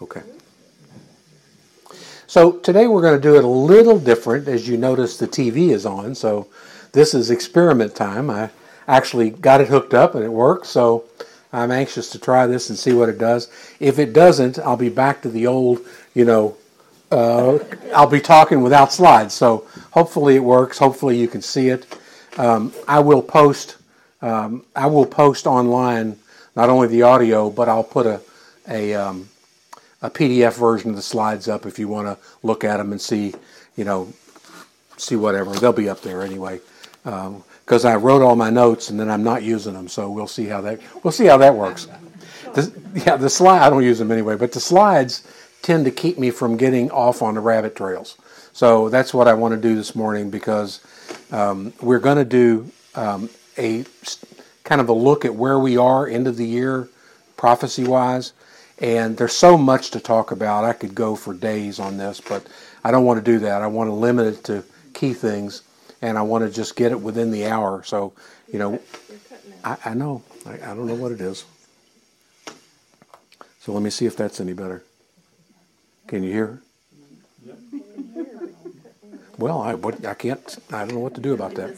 Okay. So today we're going to do it a little different. As you notice, the TV is on, so this is experiment time. I actually got it hooked up and it works, so I'm anxious to try this and see what it does. If it doesn't, I'll be back to the old, I'll be talking without slides. So hopefully it works. Hopefully you can see it. I will post online not only the audio, but I'll put a PDF version of the slides up if you want to look at them and see whatever. They'll be up there anyway. Because I wrote all my notes and then I'm not using them, so we'll see how that works. The slide I don't use them anyway, but the slides tend to keep me from getting off on the rabbit trails. So that's what I want to do this morning, because we're going to do a kind of a look at where we are end of the year, prophecy-wise. And there's so much to talk about. I could go for days on this, but I don't want to do that. I want to limit it to key things, and I want to just get it within the hour. So, I know. I don't know what it is. So let me see if that's any better. Can you hear? Well, I can't. I don't know what to do about that.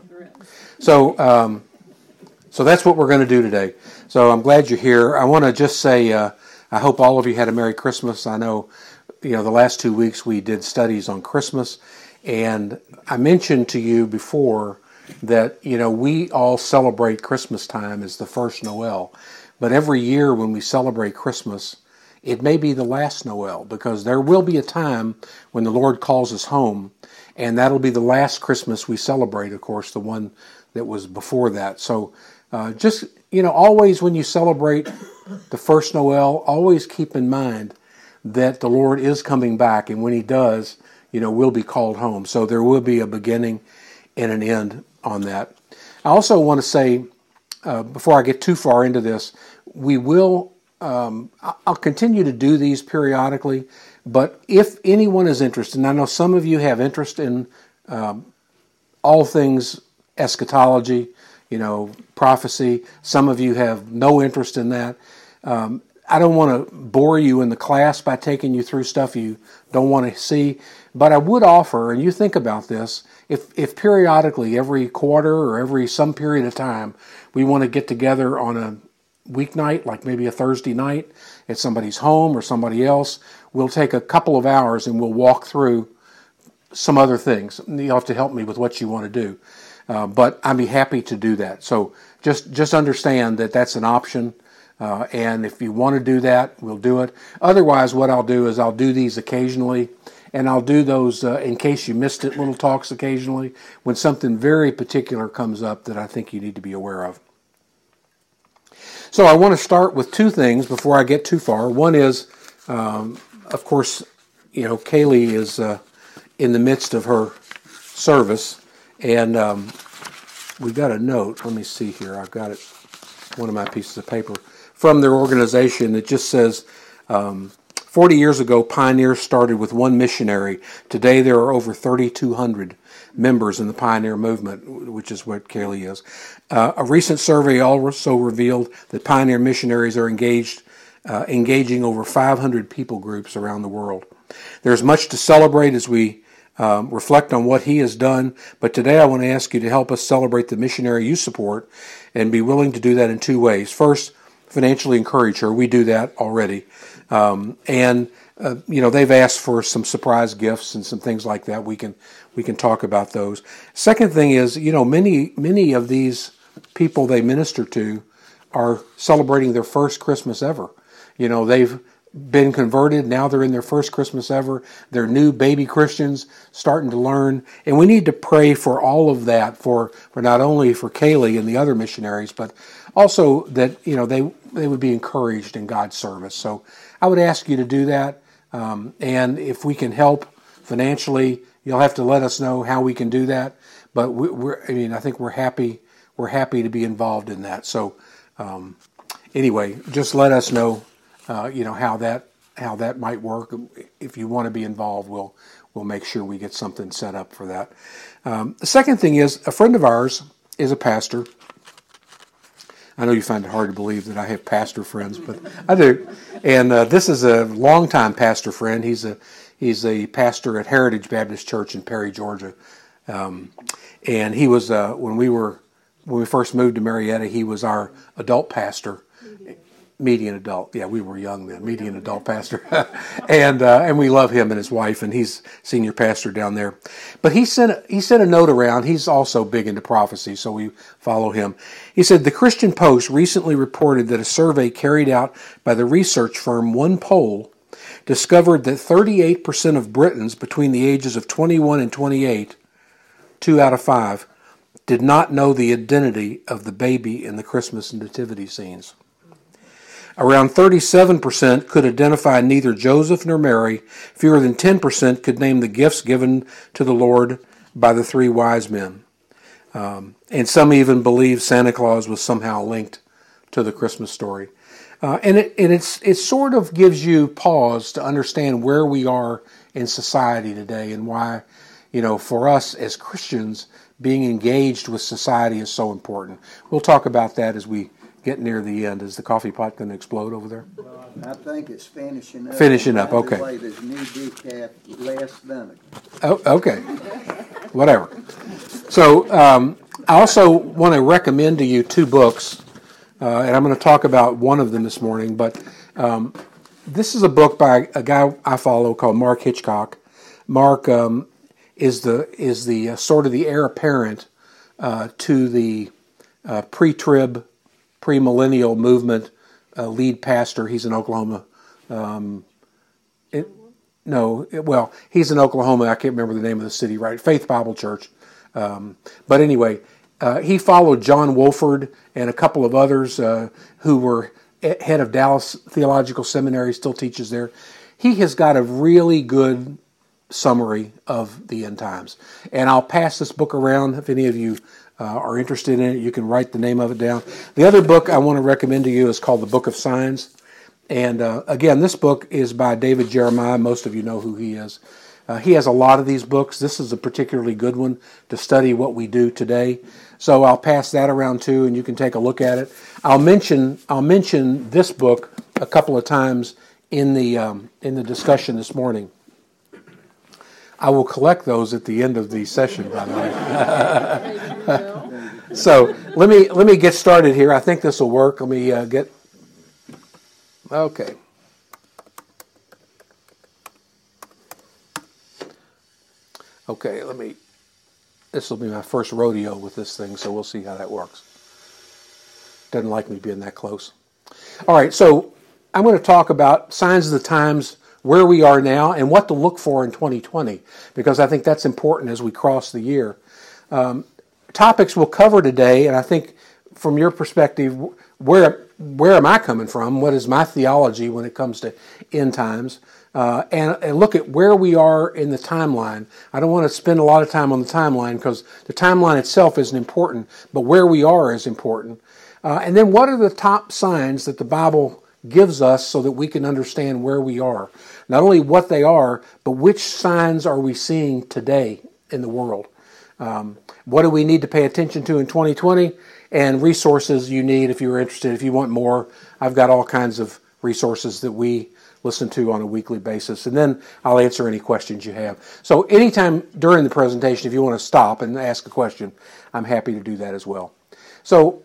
So that's what we're going to do today. So I'm glad you're here. I want to just say I hope all of you had a Merry Christmas. I know, the last 2 weeks we did studies on Christmas, and I mentioned to you before that we all celebrate Christmas time as the first Noel, but every year when we celebrate Christmas, it may be the last Noel, because there will be a time when the Lord calls us home, and that'll be the last Christmas we celebrate, of course, the one that was before that. So always when you celebrate the first Noel, always keep in mind that the Lord is coming back, and when He does, we'll be called home. So there will be a beginning and an end on that. I also want to say, before I get too far into this, we will, I'll continue to do these periodically, but if anyone is interested, and I know some of you have interest in all things eschatology, prophecy. Some of you have no interest in that. I don't want to bore you in the class by taking you through stuff you don't want to see, but I would offer, and you think about this, if periodically, every quarter or every some period of time, we want to get together on a weeknight, like maybe a Thursday night at somebody's home or somebody else, we'll take a couple of hours and we'll walk through some other things. You'll have to help me with what you want to do. But I'd be happy to do that. So just understand that that's an option. And if you want to do that, we'll do it. Otherwise, what I'll do is I'll do these occasionally. And I'll do those, in case you missed it, little talks occasionally, when something very particular comes up that I think you need to be aware of. So I want to start with two things before I get too far. One is, of course, Kaylee is in the midst of her service. And we got a note. Let me see here. I've got it, one of my pieces of paper, from their organization. It just says, 40 years ago, Pioneers started with one missionary. Today there are over 3,200 members in the Pioneer movement, which is what Kaylee is. A recent survey also revealed that Pioneer missionaries are engaging over 500 people groups around the world. There's much to celebrate as we reflect on what he has done, but today I want to ask you to help us celebrate the missionary you support and be willing to do that in two ways. First, financially encourage her. We do that already. They've asked for some surprise gifts and some things like that. We can talk about those. Second thing is, many of these people they minister to are celebrating their first Christmas ever. They've been converted. Now they're in their first Christmas ever. They're new baby Christians starting to learn. And we need to pray for all of that, for not only for Kaylee and the other missionaries, but also that, they would be encouraged in God's service. So I would ask you to do that. And if we can help financially, you'll have to let us know how we can do that. But I think we're happy to be involved in that. So anyway, just let us know, how that might work. If you want to be involved, we'll make sure we get something set up for that. The second thing is, a friend of ours is a pastor. I know you find it hard to believe that I have pastor friends, but I do. And this is a longtime pastor friend. He's a pastor at Heritage Baptist Church in Perry, Georgia. And he was when we first moved to Marietta, he was our adult pastor. Median adult. Yeah, we were young then. Median adult pastor. And we love him and his wife, and he's senior pastor down there. But he sent a note around. He's also big into prophecy, so we follow him. He said, the Christian Post recently reported that a survey carried out by the research firm OnePoll discovered that 38% of Britons between the ages of 21 and 28, 2 out of 5, did not know the identity of the baby in the Christmas nativity scenes. Around 37% could identify neither Joseph nor Mary. Fewer than 10% could name the gifts given to the Lord by the 3 wise men. And some even believe Santa Claus was somehow linked to the Christmas story. And it sort of gives you pause to understand where we are in society today and why, for us as Christians, being engaged with society is so important. We'll talk about that as we get near the end. Is the coffee pot going to explode over there? I think it's finishing up. Finishing up, okay. By the way, there's new decaf less than Oh, okay. Whatever. So I also want to recommend to you 2 books, and I'm going to talk about one of them this morning. But this is a book by a guy I follow called Mark Hitchcock. Mark is the sort of the heir apparent to the pre-trib, premillennial movement lead pastor. He's in Oklahoma. He's in Oklahoma. I can't remember the name of the city, right? Faith Bible Church. But anyway, he followed John Wolford and a couple of others who were head of Dallas Theological Seminary, still teaches there. He has got a really good summary of the end times. And I'll pass this book around. If any of you are interested in it, you can write the name of it down. The other book I want to recommend to you is called The Book of Signs. And again, this book is by David Jeremiah. Most of you know who he is. He has a lot of these books. This is a particularly good one to study what we do today. So I'll pass that around too, and you can take a look at it. I'll mention this book a couple of times in the discussion this morning. I will collect those at the end of the session, by the way. So let me get started here. I think this will work. Let me get. Okay. Okay. This will be my first rodeo with this thing, so we'll see how that works. Doesn't like me being that close. All right. So I'm going to talk about signs of the times, where we are now, and what to look for in 2020, because I think that's important as we cross the year. Topics we'll cover today, and I think from your perspective, where am I coming from? What is my theology when it comes to end times? And look at where we are in the timeline. I don't want to spend a lot of time on the timeline because the timeline itself isn't important, but where we are is important. And then what are the top signs that the Bible gives us so that we can understand where we are? Not only what they are, but which signs are we seeing today in the world? What do we need to pay attention to in 2020? And resources you need if you're interested. If you want more, I've got all kinds of resources that we listen to on a weekly basis. And then I'll answer any questions you have. So anytime during the presentation, if you want to stop and ask a question, I'm happy to do that as well. So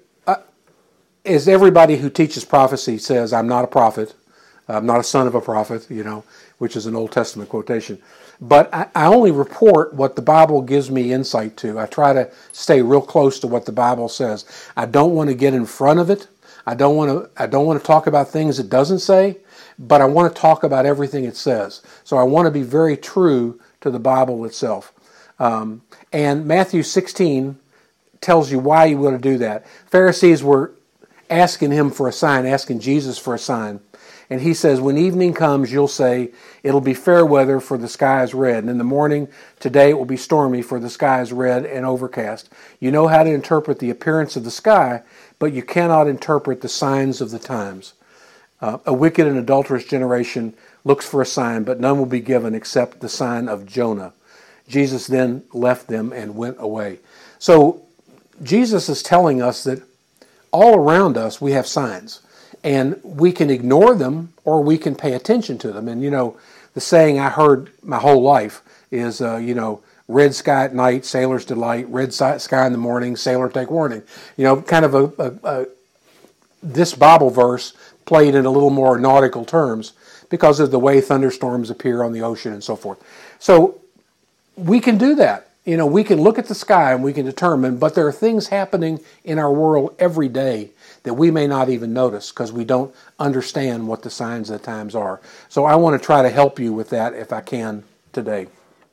as everybody who teaches prophecy says, I'm not a prophet. I'm not a son of a prophet, which is an Old Testament quotation. But I only report what the Bible gives me insight to. I try to stay real close to what the Bible says. I don't want to get in front of it. I don't want to talk about things it doesn't say, but I want to talk about everything it says. So I want to be very true to the Bible itself. And Matthew 16 tells you why you want to do that. Pharisees were asking him for a sign, asking Jesus for a sign. And he says, when evening comes, you'll say, it'll be fair weather, for the sky is red. And in the morning, today it will be stormy, for the sky is red and overcast. You know how to interpret the appearance of the sky, but you cannot interpret the signs of the times. A wicked and adulterous generation looks for a sign, but none will be given except the sign of Jonah. Jesus then left them and went away. So Jesus is telling us that all around us we have signs. And we can ignore them or we can pay attention to them. And, the saying I heard my whole life is, red sky at night, sailor's delight, red sky in the morning, sailor take warning. Kind of this Bible verse played in a little more nautical terms because of the way thunderstorms appear on the ocean and so forth. So we can do that. We can look at the sky and we can determine, but there are things happening in our world every day that we may not even notice because we don't understand what the signs of the times are. So I want to try to help you with that if I can today.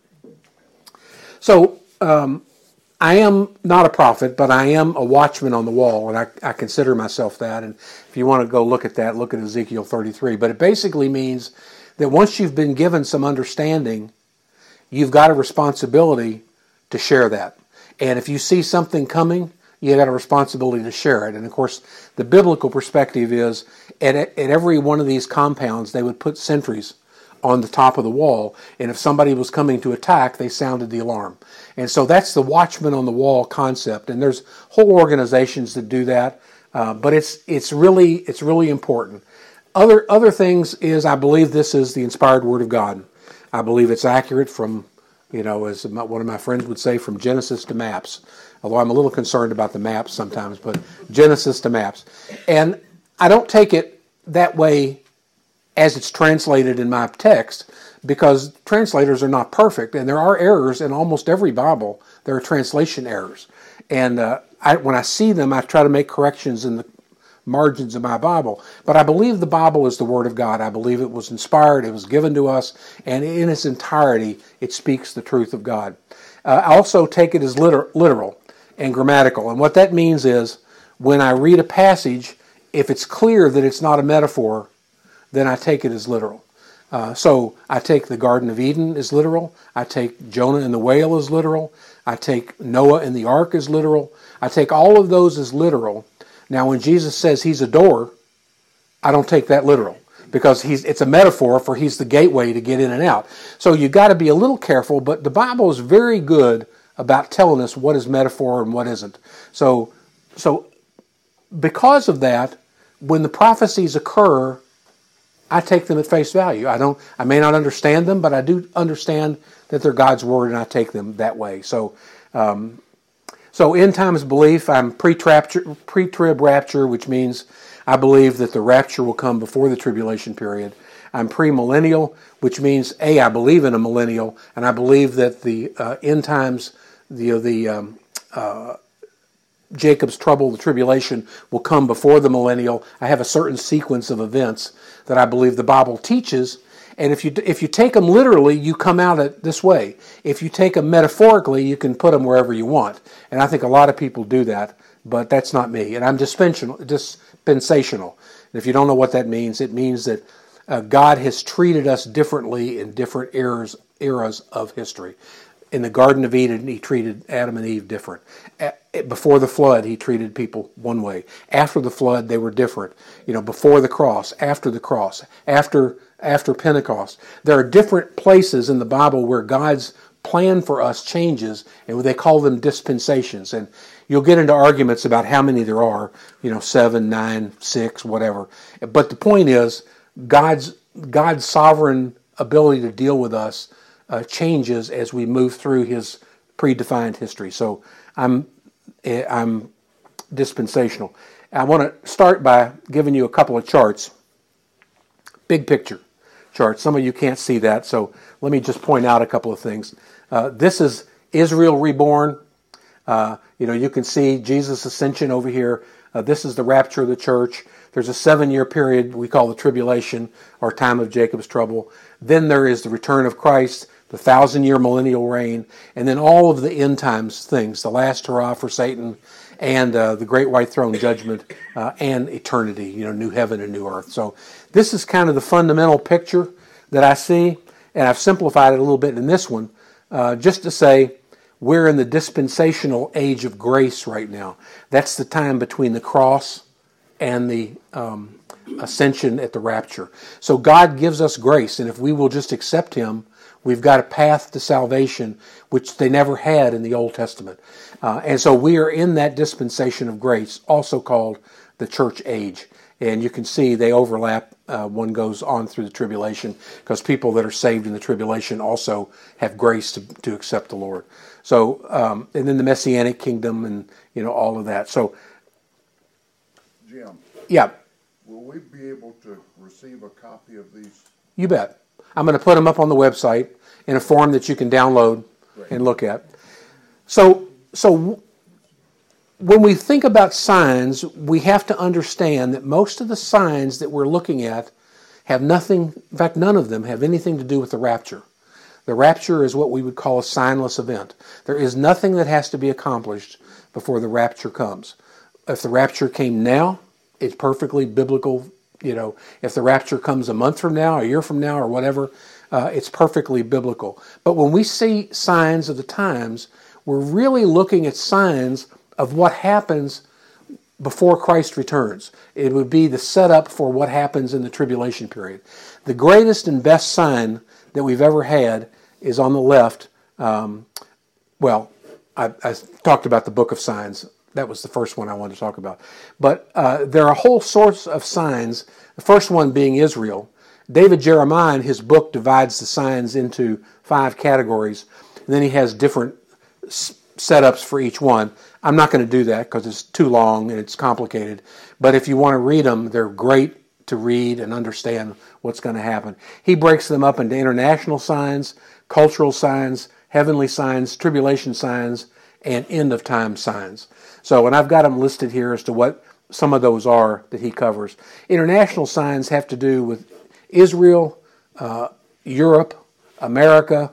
So I am not a prophet, but I am a watchman on the wall, and I consider myself that. And if you want to go look at that, look at Ezekiel 33. But it basically means that once you've been given some understanding, you've got a responsibility to share that. And if you see something coming, you got a responsibility to share it. And of course, the biblical perspective is at every one of these compounds, they would put sentries on the top of the wall, and if somebody was coming to attack, they sounded the alarm. And so that's the watchman on the wall concept. And there's whole organizations that do that, but it's really important. Other things is I believe this is the inspired Word of God. I believe it's accurate from, as one of my friends would say, from Genesis to maps. Although I'm a little concerned about the maps sometimes, but Genesis to maps. And I don't take it that way as it's translated in my text, because translators are not perfect, and there are errors in almost every Bible. There are translation errors. And when I see them, I try to make corrections in the margins of my Bible. But I believe the Bible is the Word of God. I believe it was inspired, it was given to us, and in its entirety, it speaks the truth of God. I also take it as literal and grammatical. And what that means is, when I read a passage, if it's clear that it's not a metaphor, then I take it as literal. So I take the Garden of Eden as literal. I take Jonah and the whale as literal. I take Noah and the ark as literal. I take all of those as literal. Now, when Jesus says he's a door, I don't take that literal, because it's a metaphor for he's the gateway to get in and out. So you've got to be a little careful, but the Bible is very good about telling us what is metaphor and what isn't. So because of that, when the prophecies occur, I take them at face value. I may not understand them, but I do understand that they're God's Word, and I take them that way. So end times belief, I'm pre-trib rapture, which means I believe that the rapture will come before the tribulation period. I'm premillennial, which means I believe in a millennial, and I believe that the end times, Jacob's trouble, the tribulation, will come before the millennial. I have a certain sequence of events that I believe the Bible teaches, and if you take them literally, you come out it this way. If you take them metaphorically, you can put them wherever you want, and I think a lot of people do that, but that's not me, and I'm dispensational. And if you don't know what that means, it means that God has treated us differently in different eras of history. In the Garden of Eden, he treated Adam and Eve different. Before the flood, he treated people one way. After the flood, they were different. Before the cross, after Pentecost. There are different places in the Bible where God's plan for us changes, and they call them dispensations. And you'll get into arguments about how many there are, 7, 9, 6, whatever. But the point is, God's sovereign ability to deal with us changes as we move through his predefined history. So I'm dispensational. I want to start by giving you a couple of charts. Big picture charts. Some of you can't see that, so let me just point out a couple of things. This is Israel reborn. You can see Jesus' ascension over here. This is the rapture of the church. There's a 7-year period we call the tribulation, or time of Jacob's trouble. Then there is the return of Christ, the 1,000-year millennial reign, and then all of the end times things, the last hurrah for Satan, and the great white throne judgment, and eternity, new heaven and new earth. So this is kind of the fundamental picture that I see, and I've simplified it a little bit in this one, just to say we're in the dispensational age of grace right now. That's the time between the cross and the ascension at the rapture. So God gives us grace, and if we will just accept him, We've got a path to salvation, which they never had in the Old Testament. And so we are in that dispensation of grace, also called the church age. And you can see they overlap. One goes on through the tribulation, because people that are saved in the tribulation also have grace to accept the Lord. So, and then the Messianic kingdom and, all of that. So, Jim, yeah. will we be able to receive a copy of these? You bet. I'm going to put them up on the website in a form that you can download and look at. So when we think about signs, we have to understand that most of the signs that we're looking at have nothing, in fact, none of them have anything to do with the rapture. The rapture is what we would call a signless event. There is nothing that has to be accomplished before the rapture comes. If the rapture came now, it's perfectly biblical. If the rapture comes a month from now, a year from now, or whatever, it's perfectly biblical. But when we see signs of the times, we're really looking at signs of what happens before Christ returns. It would be the setup for what happens in the tribulation period. The greatest and best sign that we've ever had is on the left. I talked about the book of signs. That was the first one I wanted to talk about. But there are a whole sorts of signs, the first one being Israel. David Jeremiah in his book divides the signs into 5 categories, and then he has different setups for each one. I'm not going to do that because it's too long and it's complicated. But if you want to read them, they're great to read and understand what's going to happen. He breaks them up into international signs, cultural signs, heavenly signs, tribulation signs, and end-of-time signs. So, and I've got them listed here as to what some of those are that he covers. International signs have to do with Israel, Europe, America,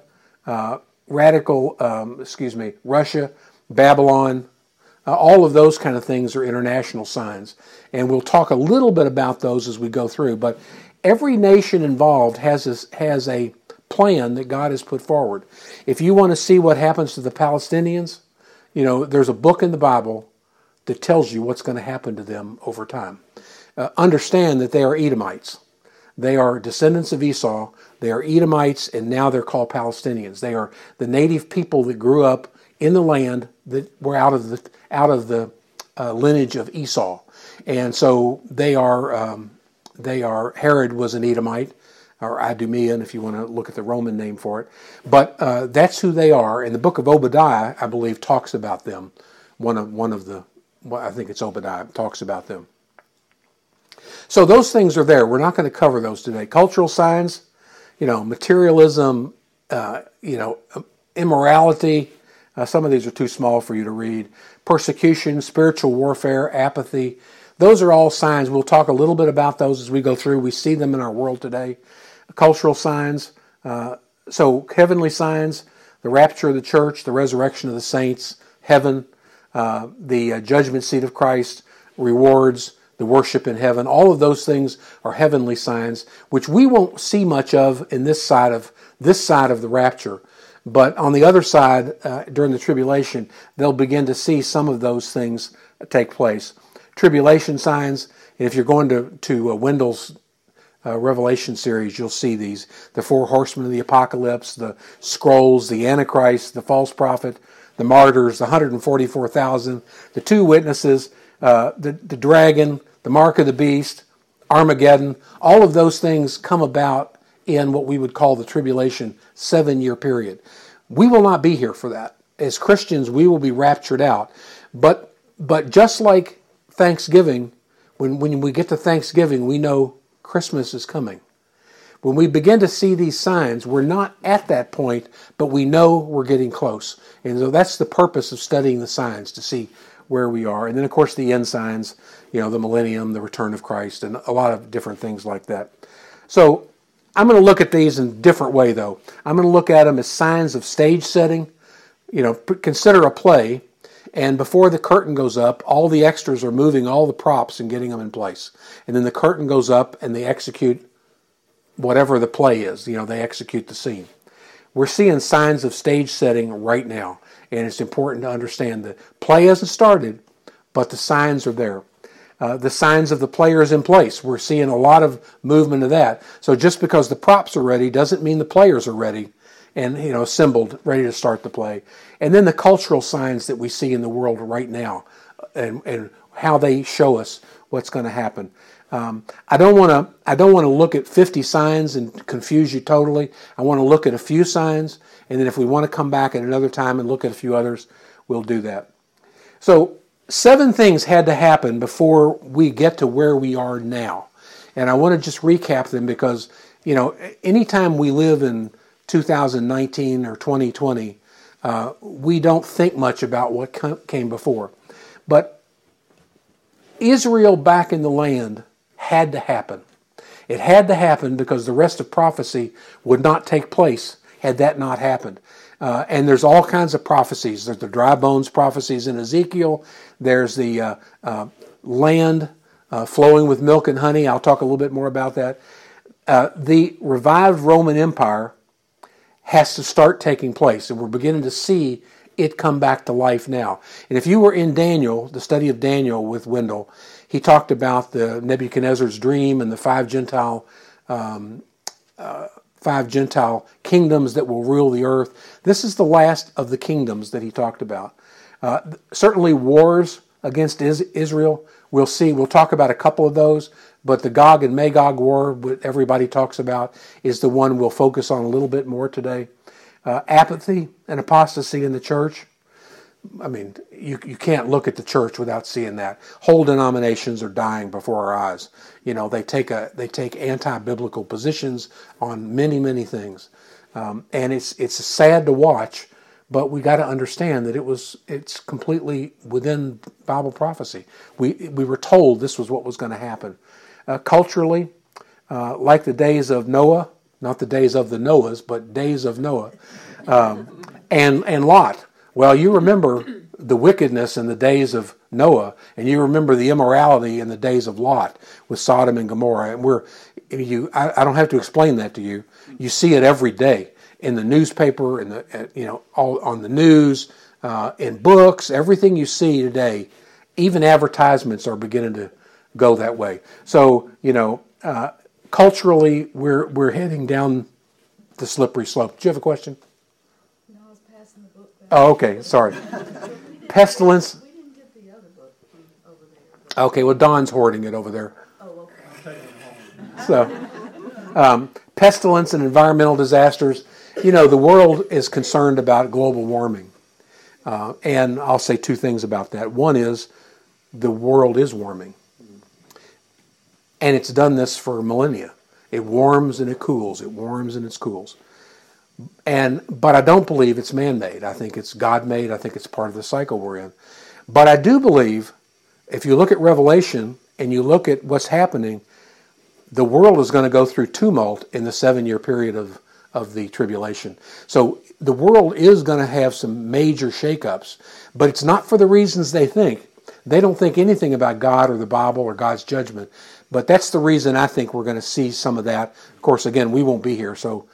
Russia, Babylon. All of those kind of things are international signs. And we'll talk a little bit about those as we go through. But every nation involved has a plan that God has put forward. If you want to see what happens to the Palestinians, there's a book in the Bible that tells you what's going to happen to them over time. Understand that they are Edomites. They are descendants of Esau. They are Edomites, and now they're called Palestinians. They are the native people that grew up in the land that were out of the lineage of Esau, and so they are. Herod was an Edomite, or Idumean, if you want to look at the Roman name for it. But that's who they are. And the book of Obadiah, I believe, talks about them. I think it's Obadiah, talks about them. So those things are there. We're not going to cover those today. Cultural signs, materialism, immorality. Some of these are too small for you to read. Persecution, spiritual warfare, apathy. Those are all signs. We'll talk a little bit about those as we go through. We see them in our world today. Cultural signs. So heavenly signs, the rapture of the church, the resurrection of the saints, heaven, the judgment seat of Christ, rewards, the worship in heaven. All of those things are heavenly signs, which we won't see much of in this side of the rapture. But on the other side, during the tribulation, they'll begin to see some of those things take place. Tribulation signs, and if you're going to Wendell's Revelation series, you'll see these. The 4 horsemen of the apocalypse, the scrolls, the Antichrist, the false prophet, the martyrs, the 144,000, the 2 witnesses, the dragon, the mark of the beast, Armageddon. All of those things come about in what we would call the tribulation 7-year period. We will not be here for that. As Christians, we will be raptured out. But just like Thanksgiving, when we get to Thanksgiving, we know Christmas is coming. When we begin to see these signs, we're not at that point, but we know we're getting close. And so that's the purpose of studying the signs, to see where we are. And then, of course, the end signs, the millennium, the return of Christ, and a lot of different things like that. So I'm going to look at these in a different way, though. I'm going to look at them as signs of stage setting. Consider a play, and before the curtain goes up, all the extras are moving all the props and getting them in place. And then the curtain goes up, and they execute whatever the play is. They execute the scene. We're seeing signs of stage setting right now, and it's important to understand the play hasn't started, but the signs are there. The signs of the players in place. We're seeing a lot of movement of that. So just because the props are ready doesn't mean the players are ready. and assembled, ready to start the play. And then the cultural signs that we see in the world right now, and how they show us what's going to happen. I don't want to look at 50 signs and confuse you totally. I want to look at a few signs, and then if we want to come back at another time and look at a few others, we'll do that. So 7 things had to happen before we get to where we are now. And I want to just recap them because, anytime we live in 2019 or 2020, we don't think much about what came before. But Israel back in the land had to happen. It had to happen because the rest of prophecy would not take place had that not happened. And there's all kinds of prophecies. There's the dry bones prophecies in Ezekiel. There's the land flowing with milk and honey. I'll talk a little bit more about that. The revived Roman Empire has to start taking place, and we're beginning to see it come back to life now. And if you were in Daniel, the study of Daniel with Wendell, he talked about the Nebuchadnezzar's dream and the five Gentile kingdoms that will rule the earth. This is the last of the kingdoms that he talked about. Certainly wars against Israel. We'll see. We'll talk about a couple of those, but the Gog and Magog war, what everybody talks about, is the one we'll focus on a little bit more today. Apathy and apostasy in the church. I mean, you can't look at the church without seeing that. Whole denominations are dying before our eyes. They take anti-biblical positions on many, many things, and it's sad to watch. But we got to understand that it's completely within Bible prophecy. We were told this was what was going to happen. Culturally, like the days of Noah, not the days of the Noahs, but days of Noah, and Lot. Well, you remember the wickedness in the days of Noah, and you remember the immorality in the days of Lot with Sodom and Gomorrah. And I don't have to explain that to you. You see it every day in the newspaper, all on the news, in books. Everything you see today, even advertisements are beginning to go that way. So culturally, we're heading down the slippery slope. Do you have a question? Oh, okay. Sorry. Pestilence. We didn't get the other book over there. Okay, well, Don's hoarding it over there. Oh, okay. So, pestilence and environmental disasters. The world is concerned about global warming. And I'll say 2 things about that. One is the world is warming. And it's done this for millennia. It warms and it cools. It warms and it cools. But I don't believe it's man-made. I think it's God-made. I think it's part of the cycle we're in. But I do believe, if you look at Revelation and you look at what's happening, the world is going to go through tumult in the 7-year period of the tribulation. So the world is going to have some major shakeups, but it's not for the reasons they think. They don't think anything about God or the Bible or God's judgment. But that's the reason I think we're going to see some of that. Of course, again, we won't be here, so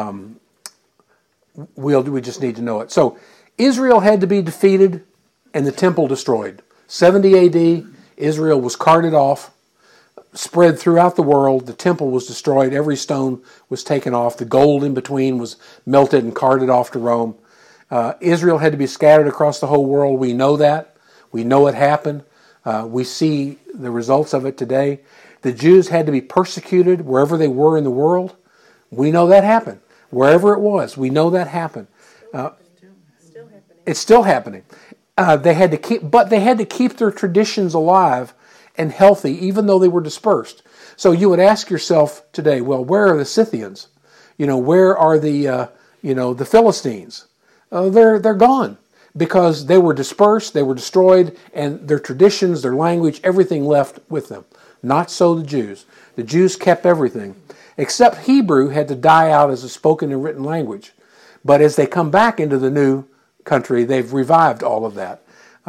we just need to know it. So Israel had to be defeated and the temple destroyed. 70 A.D., Israel was carted off, spread throughout the world. The temple was destroyed. Every stone was taken off. The gold in between was melted and carted off to Rome. Israel had to be scattered across the whole world. We know that. We know it happened. We see the results of it today. The Jews had to be persecuted wherever they were in the world. We know that happened. Wherever it was, we know that happened. It's still happening. They had to keep their traditions alive and healthy, even though they were dispersed. So you would ask yourself today, well, where are the Scythians? Where are the Philistines? They're gone because they were dispersed, they were destroyed, and their traditions, their language, everything left with them. Not so the Jews. The Jews kept everything, except Hebrew had to die out as a spoken and written language. But as they come back into the new country, they've revived all of that.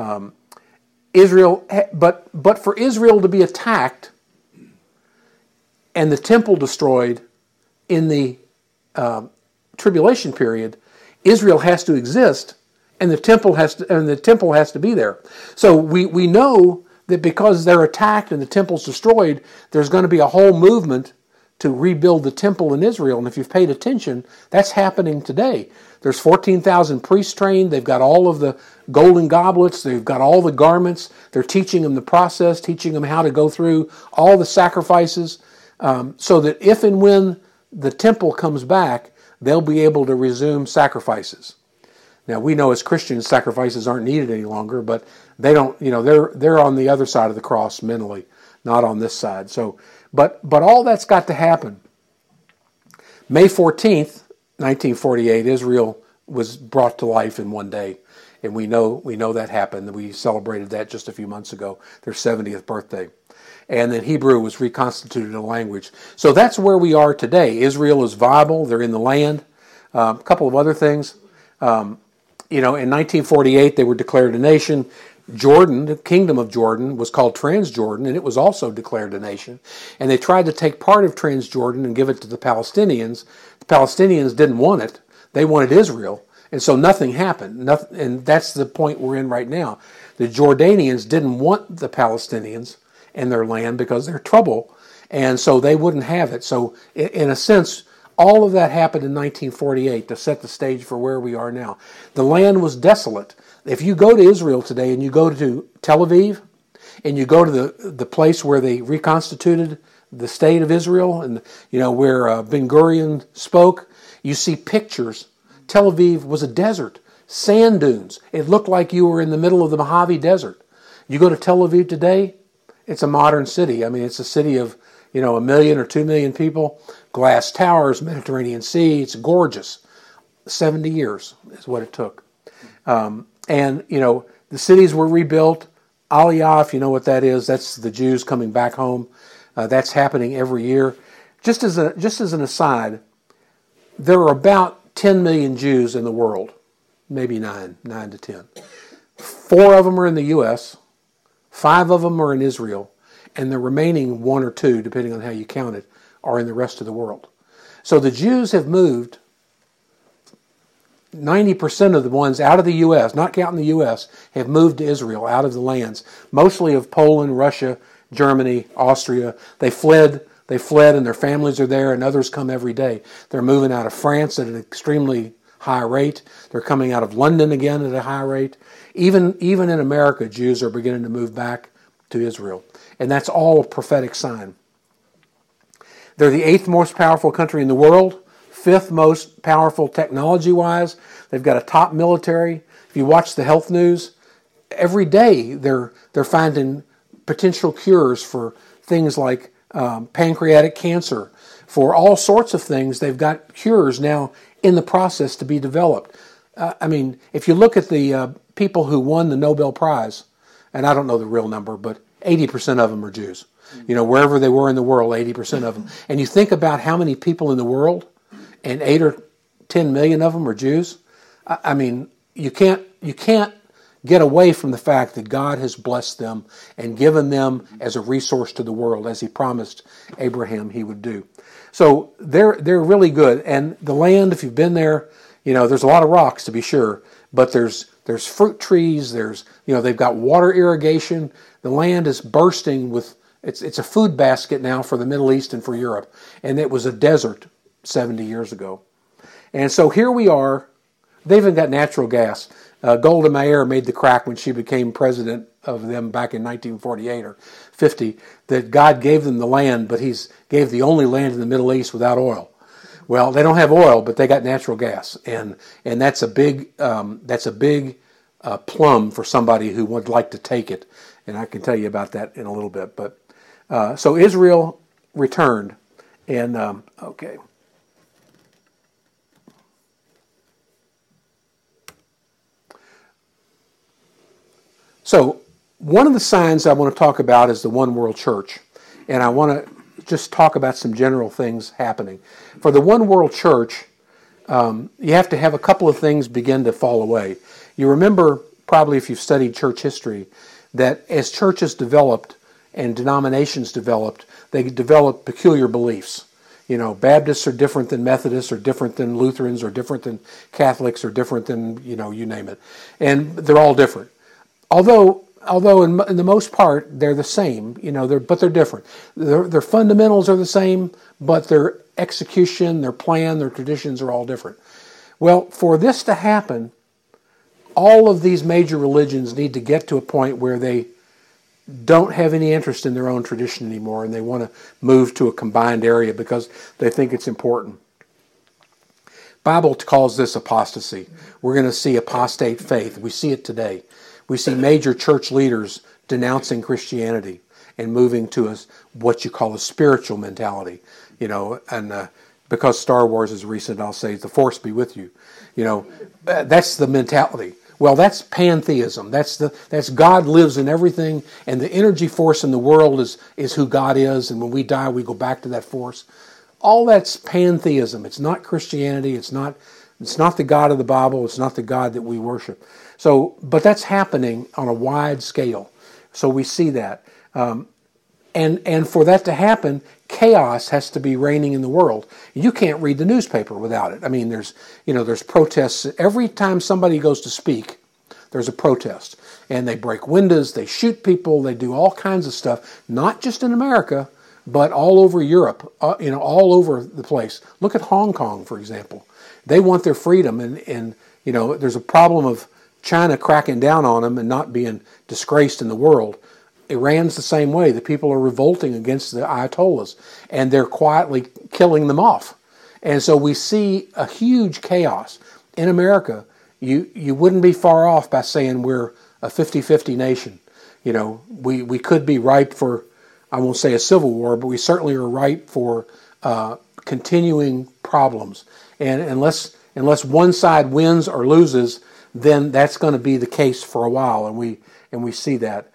But for Israel to be attacked and the temple destroyed in the tribulation period, Israel has to exist, and the temple has to be there. So we know that because they're attacked and the temple's destroyed, there's going to be a whole movement to rebuild the temple in Israel. And if you've paid attention, that's happening today. There's 14,000 priests trained. They've got all of the golden goblets. They've got all the garments. They're teaching them the process, teaching them how to go through all the sacrifices, so that if and when the temple comes back, they'll be able to resume sacrifices. Now, we know as Christians sacrifices aren't needed any longer, but they don't, they're on the other side of the cross mentally, not on this side. So, but all that's got to happen. May 14th, 1948, Israel was brought to life in one day, and we know that happened. We celebrated that just a few months ago, their 70th birthday. And then Hebrew was reconstituted a language. So that's where we are today. Israel is viable. They're in the land. A couple of other things. In 1948, they were declared a nation. Jordan, the kingdom of Jordan, was called Transjordan, and it was also declared a nation. And they tried to take part of Transjordan and give it to the Palestinians. The Palestinians didn't want it. They wanted Israel. And so nothing happened. And that's the point we're in right now. The Jordanians didn't want the Palestinians in their land because they're trouble, and so they wouldn't have it. So in a sense, all of that happened in 1948 to set the stage for where we are now. The land was desolate. If you go to Israel today and you go to Tel Aviv and you go to the place where they reconstituted the state of Israel and where Ben Gurion spoke, you see pictures. Tel Aviv was a desert, sand dunes. It looked like you were in the middle of the Mojave Desert. You go to Tel Aviv today, it's a modern city. I mean, it's a city of, 1 million or 2 million people. Glass towers, Mediterranean Sea. It's gorgeous. 70 years is what it took. And the cities were rebuilt. Aliyah, if you know what that is, that's the Jews coming back home. That's happening every year. Just as an aside, there are about 10 million Jews in the world. Maybe 9 to 10. 4 of them are in the U.S., 5 of them are in Israel, and the remaining 1 or 2, depending on how you count it, are in the rest of the world. So the Jews have moved, 90% of the ones out of the U.S., not counting the U.S., have moved to Israel, out of the lands, mostly of Poland, Russia, Germany, Austria. They fled, and their families are there, and others come every day. They're moving out of France at an extremely high rate. They're coming out of London again at a high rate. Even in America, Jews are beginning to move back to Israel. And that's all a prophetic sign. They're the 8th most powerful country in the world, 5th most powerful technology-wise. They've got a top military. If you watch the health news, every day they're finding potential cures for things like pancreatic cancer. For all sorts of things, they've got cures now in the process to be developed. If you look at the people who won the Nobel Prize, and I don't know the real number, but 80% of them are Jews. Wherever they were in the world, 80% of them. And you think about how many people in the world, and 8 or 10 million of them are Jews. You can't get away from the fact that God has blessed them and given them as a resource to the world, as He promised Abraham He would do. So they're really good. And the land, if you've been there, there's a lot of rocks to be sure, but there's fruit trees. They've got water irrigation. The land is bursting with. It's a food basket now for the Middle East and for Europe, and it was a desert 70 years ago. And so here we are. They've even got natural gas. Golda Meir made the crack when she became president of them back in 1948 or 50, that God gave them the land, but He gave the only land in the Middle East without oil. Well, they don't have oil, but they got natural gas, and that's a big plum for somebody who would like to take it, and I can tell you about that in a little bit. But so Israel returned, and okay. So one of the signs I want to talk about is the One World Church, and I want to just talk about some general things happening. For the One World Church, you have to have a couple of things begin to fall away. You remember, probably if you've studied church history, that as churches developed and denominations developed, they developed peculiar beliefs. Baptists are different than Methodists, or different than Lutherans, or different than Catholics, or different than, you name it. And they're all different. Although although in the most part they're the same, but they're different. Their fundamentals are the same, but their execution, their plan, their traditions are all different. Well, for this to happen, all of these major religions need to get to a point where they don't have any interest in their own tradition anymore, and they want to move to a combined area because they think it's important. Bible calls this apostasy. We're going to see apostate faith. We see it today. We see major church leaders denouncing Christianity and moving to what you call a spiritual mentality. And because Star Wars is recent, I'll say the Force be with you. That's the mentality. Well, that's pantheism. That's God lives in everything, and the energy force in the world is who God is, and when we die, we go back to that force. All that's pantheism. It's not Christianity. It's not the God of the Bible. It's not the God that we worship. So, but that's happening on a wide scale. So we see that, and for that to happen, chaos has to be reigning in the world. You can't read the newspaper without it. I mean, there's protests every time somebody goes to speak. There's a protest, and they break windows, they shoot people, they do all kinds of stuff. Not just in America, but all over Europe. All over the place. Look at Hong Kong, for example. They want their freedom, and there's a problem of China cracking down on them and not being disgraced in the world. Iran's the same way. The people are revolting against the Ayatollahs, and they're quietly killing them off. And so we see a huge chaos. In America, you wouldn't be far off by saying we're a 50-50 nation. We could be ripe for, I won't say a civil war, but we certainly are ripe for continuing problems. And unless one side wins or loses, then that's going to be the case for a while, and we see that.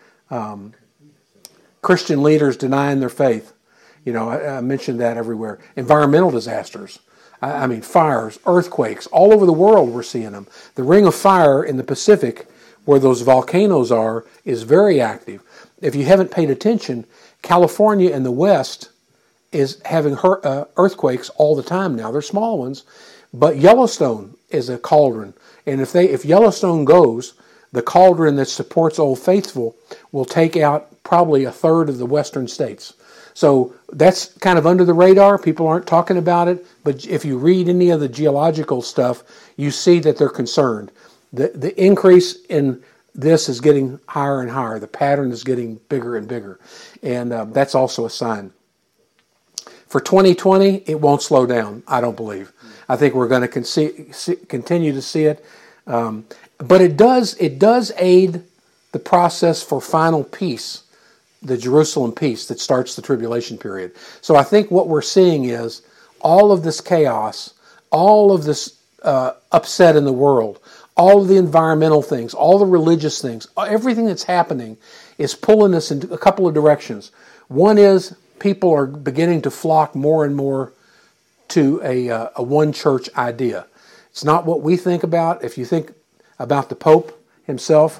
Christian leaders denying their faith. I mentioned that everywhere. Environmental disasters. I mean, fires, earthquakes, all over the world we're seeing them. The Ring of Fire in the Pacific, where those volcanoes are, is very active. If you haven't paid attention, California in the West is having earthquakes all the time now. They're small ones, but Yellowstone is a cauldron. And if Yellowstone goes, the cauldron that supports Old Faithful will take out probably a third of the western states. So that's kind of under the radar. People aren't talking about it. But if you read any of the geological stuff, you see that they're concerned. The increase in this is getting higher and higher. The pattern is getting bigger and bigger. And that's also a sign. For 2020, it won't slow down, I don't believe. I think we're going to continue to see it. But it does aid the process for final peace, the Jerusalem peace that starts the tribulation period. So I think what we're seeing is all of this chaos, all of this upset in the world, all of the environmental things, all the religious things, everything that's happening is pulling us in a couple of directions. One is people are beginning to flock more and more to a one church idea. It's not what we think about. If you think about the Pope himself,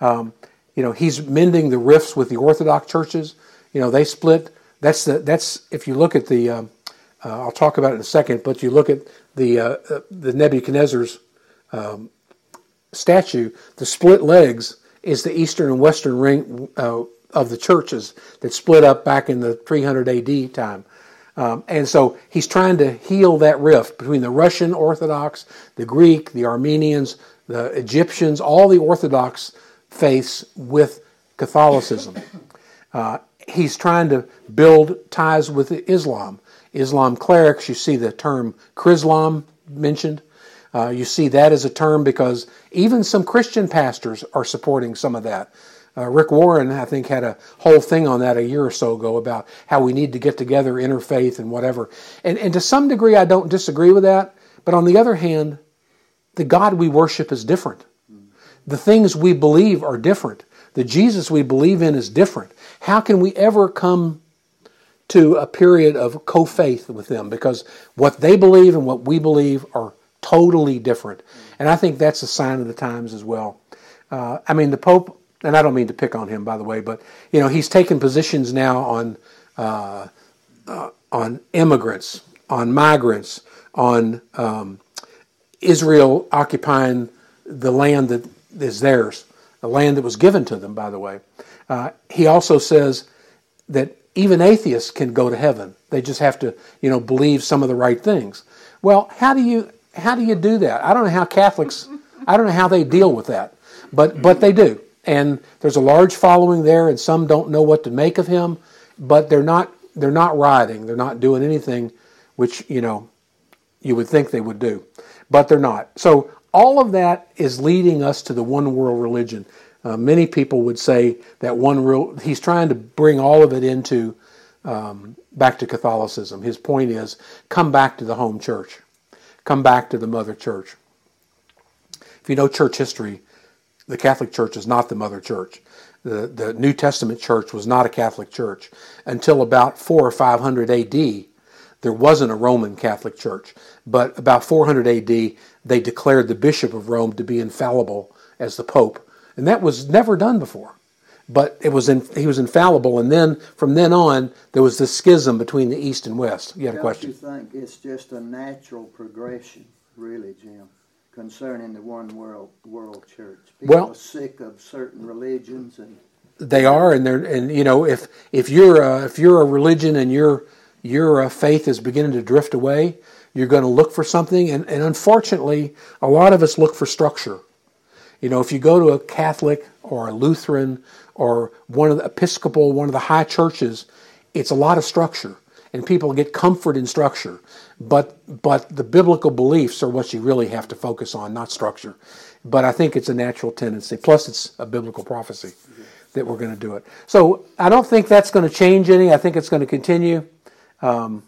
he's mending the rifts with the Orthodox churches. They split. That's if you look at the, I'll talk about it in a second. But you look at the Nebuchadnezzar's statue. The split legs is the eastern and western ring of the churches that split up back in the 300 A.D. time. And so he's trying to heal that rift between the Russian Orthodox, the Greek, the Armenians, the Egyptians, all the Orthodox faiths with Catholicism. He's trying to build ties with Islam. Islam clerics, you see the term Chrislam mentioned. You see that as a term because even some Christian pastors are supporting some of that. Rick Warren, I think, had a whole thing on that a year or so ago about how we need to get together, interfaith and whatever. And to some degree, I don't disagree with that. But on the other hand, the God we worship is different. The things we believe are different. The Jesus we believe in is different. How can we ever come to a period of co-faith with them? Because what they believe and what we believe are totally different. And I think that's a sign of the times as well. The Pope, and I don't mean to pick on him, by the way, but he's taken positions now on immigrants, on migrants, on Israel occupying the land that is theirs. a land that was given to them, by the way. He also says that even atheists can go to heaven. They just have to, believe some of the right things. Well, how do you do that? I don't know how Catholics, I don't know how they deal with that, but they do. And there's a large following there, and some don't know what to make of him, but they're not rioting. They're not doing anything which, you would think they would do. But they're not. So all of that is leading us to the one world religion. Many people would say that he's trying to bring all of it into back to Catholicism. His point is, come back to the home church. Come back to the mother church. If you know church history, the Catholic Church is not the mother church. The New Testament church was not a Catholic church. Until about 400 or 500 A.D., there wasn't a Roman Catholic Church. But about 400 A.D., they declared the Bishop of Rome to be infallible as the Pope. And that was never done before. But he was infallible, and then from then on, there was this schism between the East and West. You had a question? Don't you think it's just a natural progression, really, Jim, concerning the one world church? People are sick of certain religions, and they are, and if you're a religion and your faith is beginning to drift away, you're going to look for something, and unfortunately, a lot of us look for structure. If you go to a Catholic or a Lutheran or one of the Episcopal, one of the high churches, it's a lot of structure, and people get comfort in structure. But the biblical beliefs are what you really have to focus on, not structure. But I think it's a natural tendency. Plus, it's a biblical prophecy that we're going to do it. So I don't think that's going to change any. I think it's going to continue. And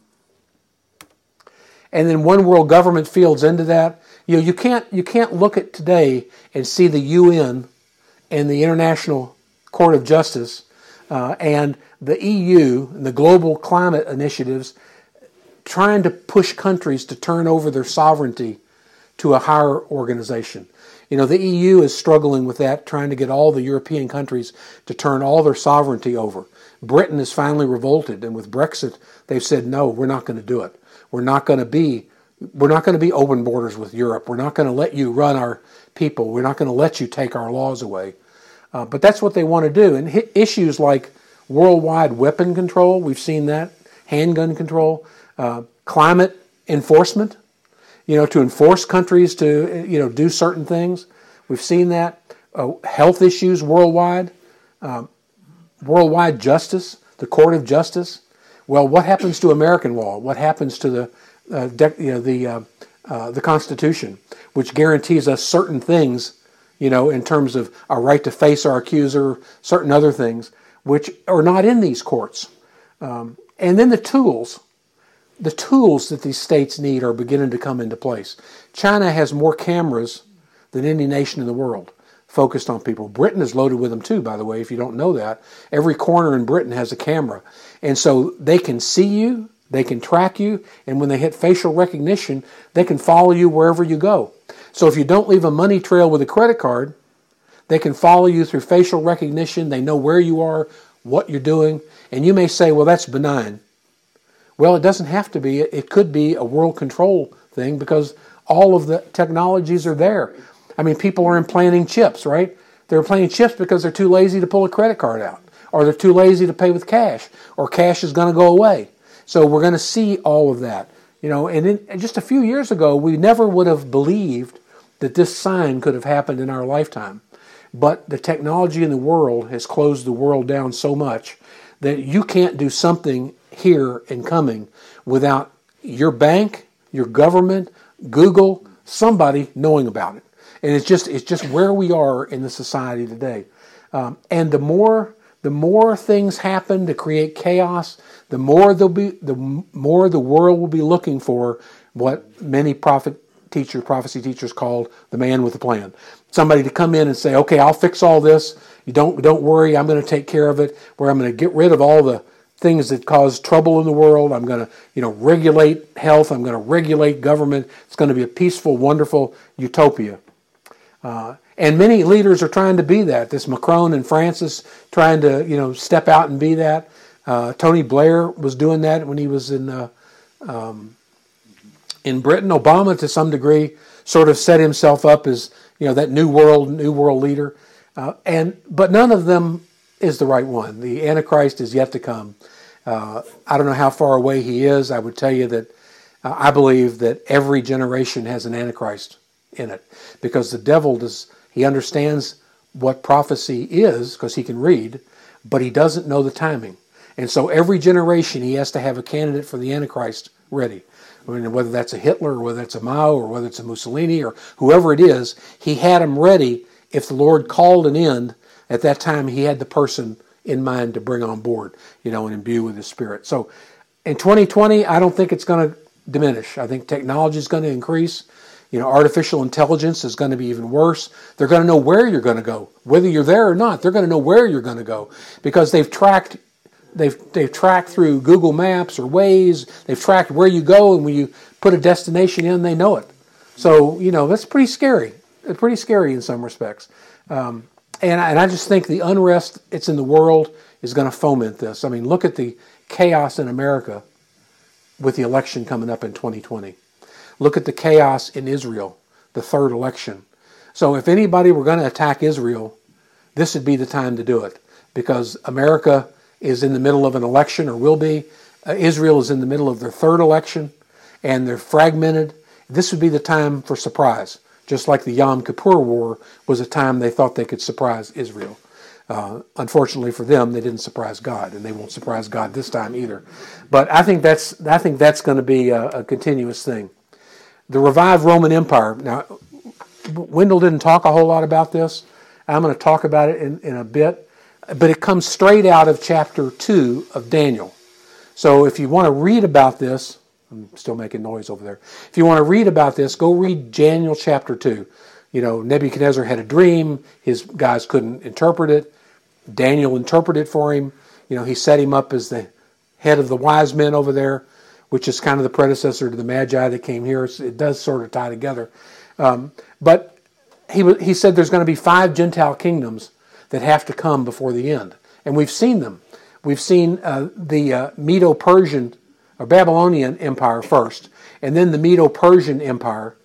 then one world government fields into that. You can't look at today and see the UN and the International Court of Justice and the EU and the global climate initiatives trying to push countries to turn over their sovereignty to a higher organization. The EU is struggling with that, trying to get all the European countries to turn all their sovereignty over. Britain has finally revolted, and with Brexit, they've said, no, we're not going to do it. We're not going to be open borders with Europe. We're not going to let you run our people. We're not going to let you take our laws away. But that's what they want to do. And issues like worldwide weapon control, we've seen that, handgun control, climate enforcement, to enforce countries to, do certain things. We've seen that. Health issues worldwide, worldwide justice, the Court of Justice. Well, what happens to American law? What happens to the Constitution, which guarantees us certain things, in terms of our right to face our accuser, certain other things, which are not in these courts. And then the tools that these states need are beginning to come into place. China has more cameras than any nation in the world focused on people. Britain is loaded with them too, by the way, if you don't know that. Every corner in Britain has a camera. And so they can see you, they can track you, and when they hit facial recognition, they can follow you wherever you go. So if you don't leave a money trail with a credit card, they can follow you through facial recognition. They know where you are, what you're doing, and you may say, well, that's benign. Well, it doesn't have to be. It could be a world control thing because all of the technologies are there. I mean, people are implanting chips, right? They're implanting chips because they're too lazy to pull a credit card out, or they're too lazy to pay with cash, or cash is going to go away. So we're going to see all of that. And just a few years ago, we never would have believed that this sign could have happened in our lifetime. But the technology in the world has closed the world down so much that you can't do something here and coming without your bank, your government, Google, somebody knowing about it. And it's just where we are in the society today. And the more things happen to create chaos, the more the world will be looking for what many prophecy teachers called the man with a plan. Somebody to come in and say, okay, I'll fix all this. You don't worry, I'm going to take care of it. Where I'm going to get rid of all the things that cause trouble in the world. I'm going to, regulate health. I'm going to regulate government. It's going to be a peaceful, wonderful utopia. And many leaders are trying to be that. This Macron in France is trying to, step out and be that. Tony Blair was doing that when he was in Britain. Obama, to some degree, sort of set himself up as, that new world leader. But none of them is the right one. The Antichrist is yet to come. I don't know how far away he is. I would tell you that I believe that every generation has an Antichrist in it, because the devil he understands what prophecy is because he can read, but he doesn't know the timing. And so every generation he has to have a candidate for the Antichrist ready. I mean, whether that's a Hitler or whether it's a Mao or whether it's a Mussolini or whoever it is, he had them ready. If the Lord called an end, at that time he had the person in mind to bring on board, and imbue with His Spirit. So in 2020, I don't think it's going to diminish. I think technology is going to increase. Artificial intelligence is going to be even worse. They're going to know where you're going to go. Whether you're there or not, they're going to know where you're going to go, because they've tracked through Google Maps or Waze. They've tracked where you go, and when you put a destination in, they know it. So, that's pretty scary. It's pretty scary in some respects. And I just think the unrest it's in the world is going to foment this. I mean, look at the chaos in America with the election coming up in 2020. Look at the chaos in Israel, the third election. So if anybody were going to attack Israel, this would be the time to do it, because America is in the middle of an election, or will be. Israel is in the middle of their third election, and they're fragmented. This would be the time for surprise, just like the Yom Kippur War was a time they thought they could surprise Israel. Unfortunately for them, they didn't surprise God, and they won't surprise God this time either. But I think that's going to be a continuous thing. The revived Roman Empire. Now, Wendell didn't talk a whole lot about this. I'm going to talk about it in a bit. But it comes straight out of chapter 2 of Daniel. So if you want to read about this, I'm still making noise over there. If you want to read about this, go read Daniel chapter 2. Nebuchadnezzar had a dream. His guys couldn't interpret it. Daniel interpreted it for him. He set him up as the head of the wise men over there, which is kind of the predecessor to the Magi that came here. It does sort of tie together. But he said there's going to be 5 Gentile kingdoms that have to come before the end. And we've seen them. We've seen the Medo-Persian or Babylonian Empire first, and then the Medo-Persian Empire.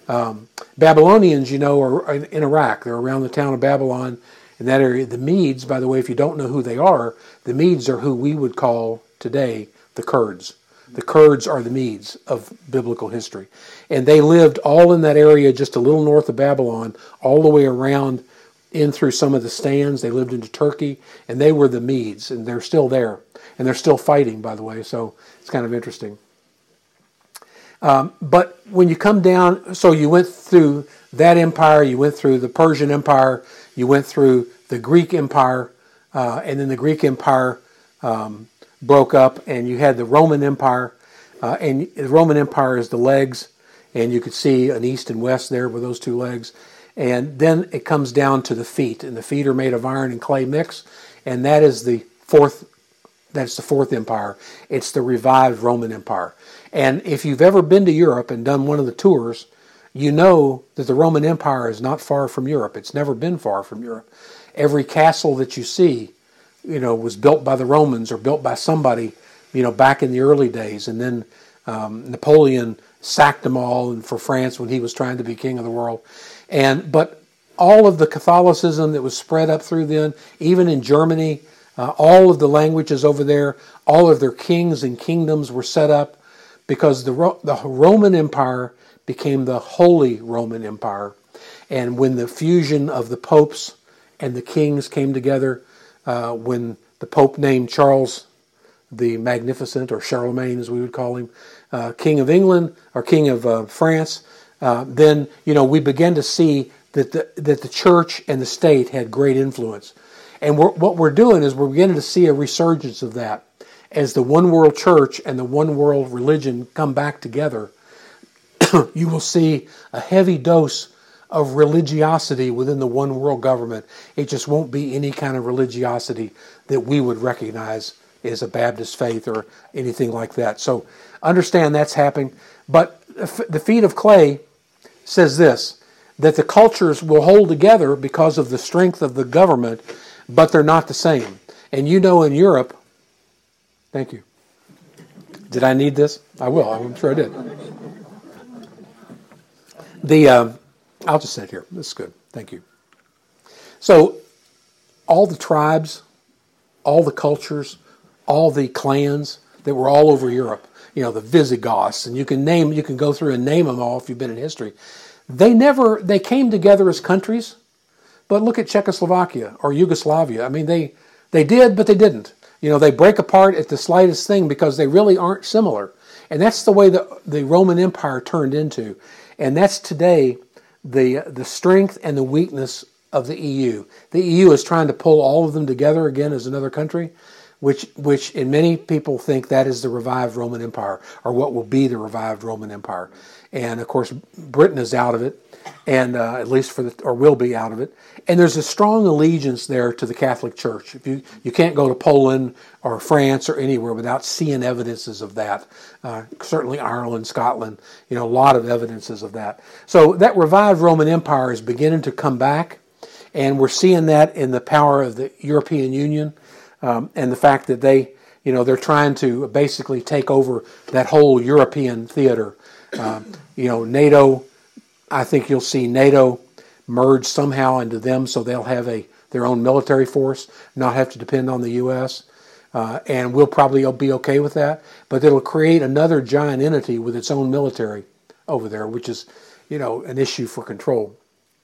Babylonians, are in Iraq. They're around the town of Babylon in that area. The Medes, by the way, if you don't know who they are, the Medes are who we would call today the Kurds. The Kurds are the Medes of biblical history. And they lived all in that area just a little north of Babylon, all the way around in through some of the stands. They lived into Turkey, and they were the Medes, and they're still there. And they're still fighting, by the way, so it's kind of interesting. But when you come down, so you went through that empire, you went through the Persian Empire, you went through the Greek Empire, and then the Greek Empire broke up, and you had the Roman Empire, and the Roman Empire is the legs, and you could see an east and west there with those 2 legs. And then it comes down to the feet, and the feet are made of iron and clay mix, and that is the fourth empire. It's the revived Roman Empire. And if you've ever been to Europe and done one of the tours, you know that the Roman Empire is not far from Europe. It's never been far from Europe. Every castle that you see, was built by the Romans or built by somebody, back in the early days. And then Napoleon sacked them all for France when he was trying to be king of the world. But all of the Catholicism that was spread up through then, even in Germany, all of the languages over there, all of their kings and kingdoms were set up because the Roman Empire became the Holy Roman Empire. And when the fusion of the popes and the kings came together, when the Pope named Charles the Magnificent, or Charlemagne as we would call him, King of England or King of France, then we began to see that the church and the state had great influence. And what we're doing is we're beginning to see a resurgence of that. As the one world church and the one world religion come back together, you will see a heavy dose of religiosity within the one world government. It just won't be any kind of religiosity that we would recognize as a Baptist faith or anything like that. So understand that's happening. But the feet of clay says this, that the cultures will hold together because of the strength of the government, but they're not the same. And in Europe, thank you. Did I need this? I will. I'm sure I did. I'll just sit here. This is good. Thank you. So all the tribes, all the cultures, all the clans that were all over Europe, the Visigoths, and you can go through and name them all if you've been in history. They came together as countries, but look at Czechoslovakia or Yugoslavia. I mean, they did, but they didn't. They break apart at the slightest thing because they really aren't similar. And that's the way the Roman Empire turned into. And that's today the strength and the weakness of the EU. The EU is trying to pull all of them together again as another country, which in many people think that is the revived Roman Empire, or what will be the revived Roman Empire. And of course, Britain is out of it, and at least or will be out of it. And there's a strong allegiance there to the Catholic Church. If you can't go to Poland or France or anywhere without seeing evidences of that. Certainly Ireland, Scotland, a lot of evidences of that. So that revived Roman Empire is beginning to come back, and we're seeing that in the power of the European Union. And the fact that they're trying to basically take over that whole European theater. NATO, I think you'll see NATO merge somehow into them, so they'll have their own military force, not have to depend on the U.S., and we'll probably be okay with that. But it'll create another giant entity with its own military over there, which is, an issue for control.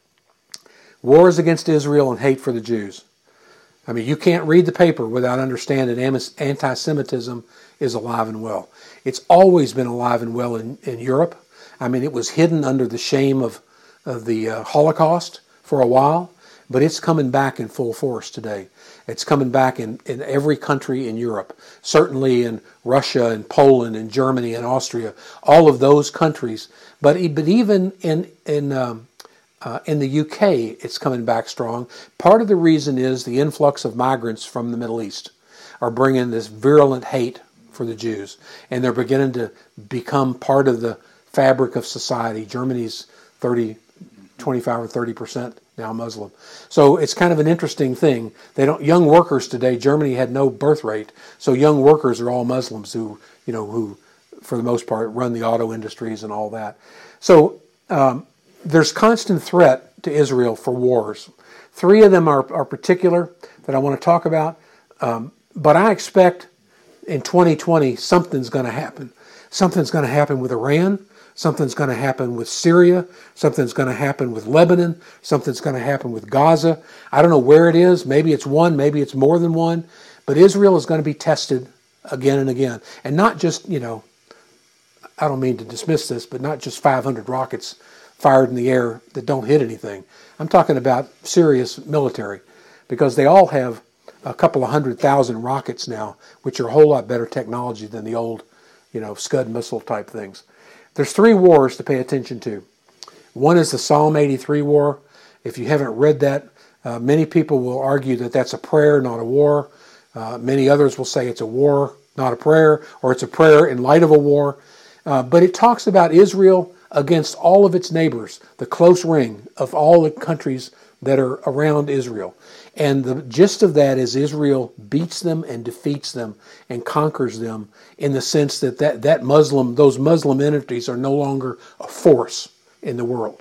Wars against Israel and hate for the Jews. I mean, you can't read the paper without understanding anti-Semitism is alive and well. It's always been alive and well in Europe. I mean, it was hidden under the shame of the Holocaust for a while, but it's coming back in full force today. It's coming back in every country in Europe, certainly in Russia and Poland and Germany and Austria, all of those countries. But even in the UK, it's coming back strong. Part of the reason is the influx of migrants from the Middle East are bringing this virulent hate for the Jews, and they're beginning to become part of the fabric of society. Germany's 25 or 30% now Muslim. So it's kind of an interesting thing. Young workers today, Germany had no birth rate, so young workers are all Muslims who for the most part run the auto industries and all that. So there's constant threat to Israel for wars. 3 of them are particular that I want to talk about, but I expect in 2020 something's going to happen. Something's going to happen with Iran. Something's going to happen with Syria. Something's going to happen with Lebanon. Something's going to happen with Gaza. I don't know where it is. Maybe it's one. Maybe it's more than one. But Israel is going to be tested again and again. And not just, I don't mean to dismiss this, but not just 500 rockets fired in the air that don't hit anything. I'm talking about serious military, because they all have a couple of 100,000 rockets now, which are a whole lot better technology than the old, Scud missile type things. There's 3 wars to pay attention to. One is the Psalm 83 war. If you haven't read that, many people will argue that that's a prayer, not a war. Many others will say it's a war, not a prayer, or it's a prayer in light of a war. But it talks about Israel against all of its neighbors, the close ring of all the countries that are around Israel. And the gist of that is Israel beats them and defeats them and conquers them, in the sense that those Muslim entities are no longer a force in the world.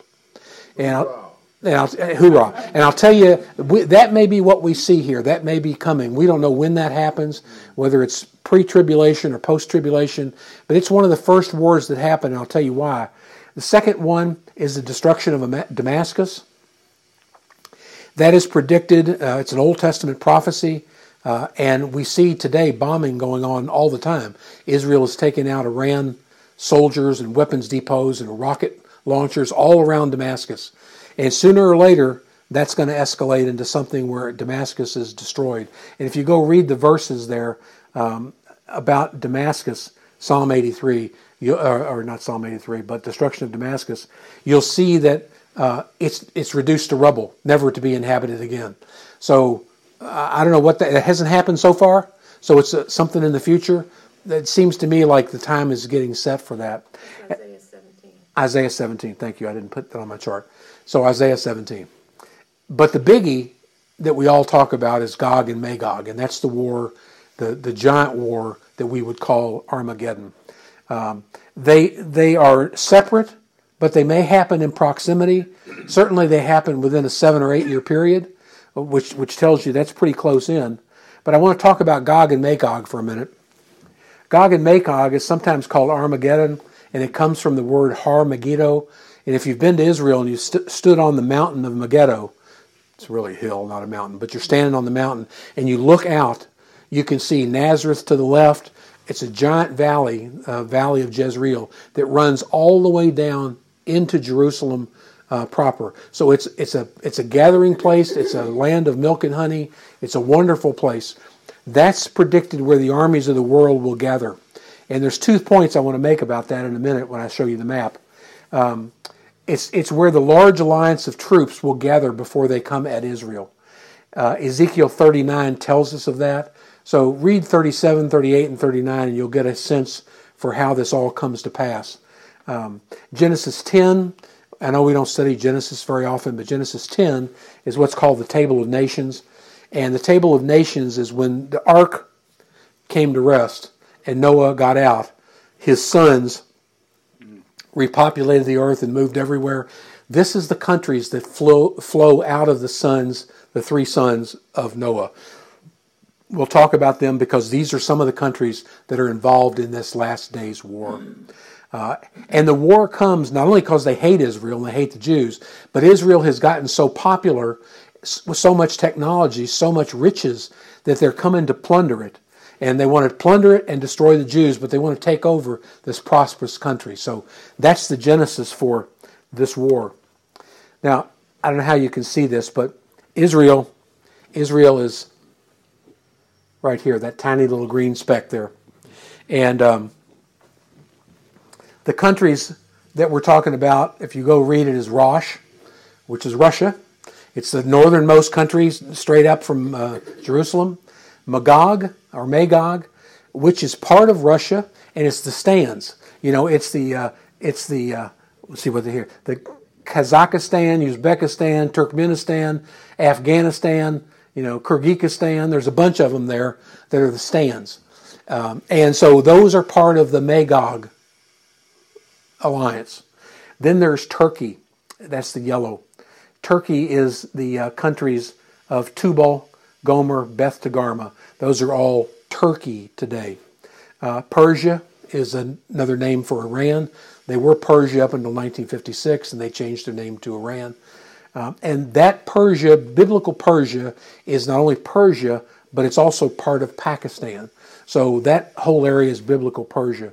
Hoorah. And I'll tell you, that may be what we see here. That may be coming. We don't know when that happens, whether it's pre-tribulation or post-tribulation, but it's one of the first wars that happen, and I'll tell you why. The second one is the destruction of Damascus. That is predicted. It's an Old Testament prophecy, and we see today bombing going on all the time. Israel is taking out Iran soldiers and weapons depots and rocket launchers all around Damascus. And sooner or later, that's going to escalate into something where Damascus is destroyed. And if you go read the verses there about Damascus, Psalm 83, or not Psalm 83, but destruction of Damascus, you'll see that it's reduced to rubble, never to be inhabited again. So I don't know what that hasn't happened so far. So it's something in the future. It seems to me like the time is getting set for that. Isaiah 17. Isaiah 17. Thank you. I didn't put that on my chart. So Isaiah 17. But the biggie that we all talk about is Gog and Magog, and that's the war, the giant war that we would call Armageddon. They are separate, but they may happen in proximity. Certainly they happen within a 7 or 8 year period, which tells you that's pretty close in. But I want to talk about Gog and Magog for a minute. Gog and Magog is sometimes called Armageddon, and it comes from the word Har Megiddo. And if you've been to Israel and you stood on the mountain of Megiddo, it's really a hill, not a mountain, but you're standing on the mountain and you look out, you can see Nazareth to the left. It's a giant valley, Valley of Jezreel, that runs all the way down into Jerusalem proper. So it's a gathering place. It's a land of milk and honey. It's a wonderful place. That's predicted where the armies of the world will gather. And there's 2 points I want to make about that in a minute when I show you the map. It's where the large alliance of troops will gather before they come at Israel. Ezekiel 39 tells us of that. So read 37, 38, and 39, and you'll get a sense for how this all comes to pass. Genesis 10, I know we don't study Genesis very often, but Genesis 10 is what's called the Table of Nations. And the Table of Nations is when the ark came to rest and Noah got out. His sons repopulated the earth and moved everywhere. This is the countries that flow out of the 3 sons of Noah. We'll talk about them because these are some of the countries that are involved in this last days war. And the war comes not only because they hate Israel and they hate the Jews, but Israel has gotten so popular with so much technology, so much riches, that they're coming to plunder it. And they want to plunder it and destroy the Jews, but they want to take over this prosperous country. So that's the genesis for this war. Now, I don't know how you can see this, but Israel is right here, that tiny little green speck there. And the countries that we're talking about, if you go read it, is Rosh, which is Russia. It's the northernmost country straight up from Jerusalem. Magog, which is part of Russia, and it's the stands. You know, it's the let's see what they here. The Kazakhstan, Uzbekistan, Turkmenistan, Afghanistan, Kyrgyzstan. There's a bunch of them there that are the stands. And so those are part of the Magog alliance. Then there's Turkey. That's the yellow. Turkey is the countries of Tubal, Gomer, Beth Togarmah. Those are all Turkey today. Persia is another name for Iran. They were Persia up until 1956, and they changed their name to Iran. And that Persia, biblical Persia, is not only Persia, but it's also part of Pakistan. So that whole area is biblical Persia.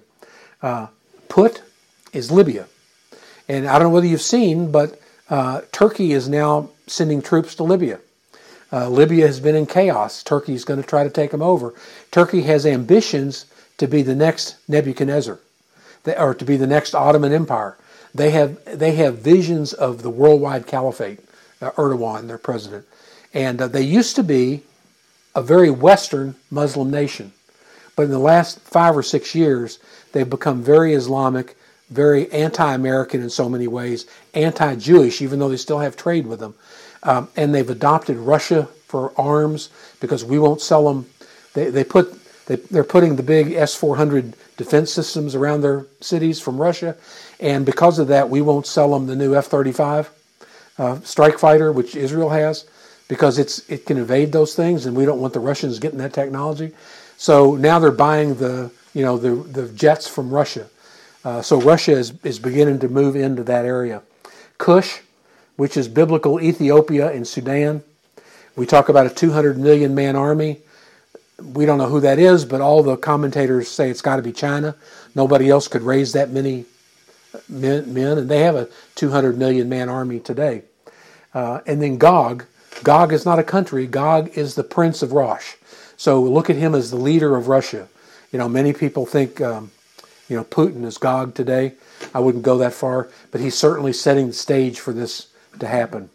Put is Libya. And I don't know whether you've seen, but Turkey is now sending troops to Libya. Libya has been in chaos. Turkey is going to try to take them over. Turkey has ambitions to be the next Nebuchadnezzar, or to be the next Ottoman Empire. They have visions of the worldwide caliphate. Erdogan, their president, and they used to be a very Western Muslim nation, but in the last 5 or 6 years, they've become very Islamic, very anti-American in so many ways, anti-Jewish, even though they still have trade with them. And they've adopted Russia for arms because we won't sell them. They're putting the big S-400 defense systems around their cities from Russia, and because of that, we won't sell them the new F-35 strike fighter, which Israel has, because it can evade those things, and we don't want the Russians getting that technology. So now they're buying the jets from Russia. So Russia is beginning to move into that area. Cush, which is biblical Ethiopia and Sudan. We talk about a 200 million man army. We don't know who that is, but all the commentators say it's got to be China. Nobody else could raise that many men, and they have a 200 million man army today. And then Gog. Gog is not a country. Gog is the prince of Rosh. So look at him as the leader of Russia. Many people think Putin is Gog today. I wouldn't go that far, but he's certainly setting the stage for this to happen.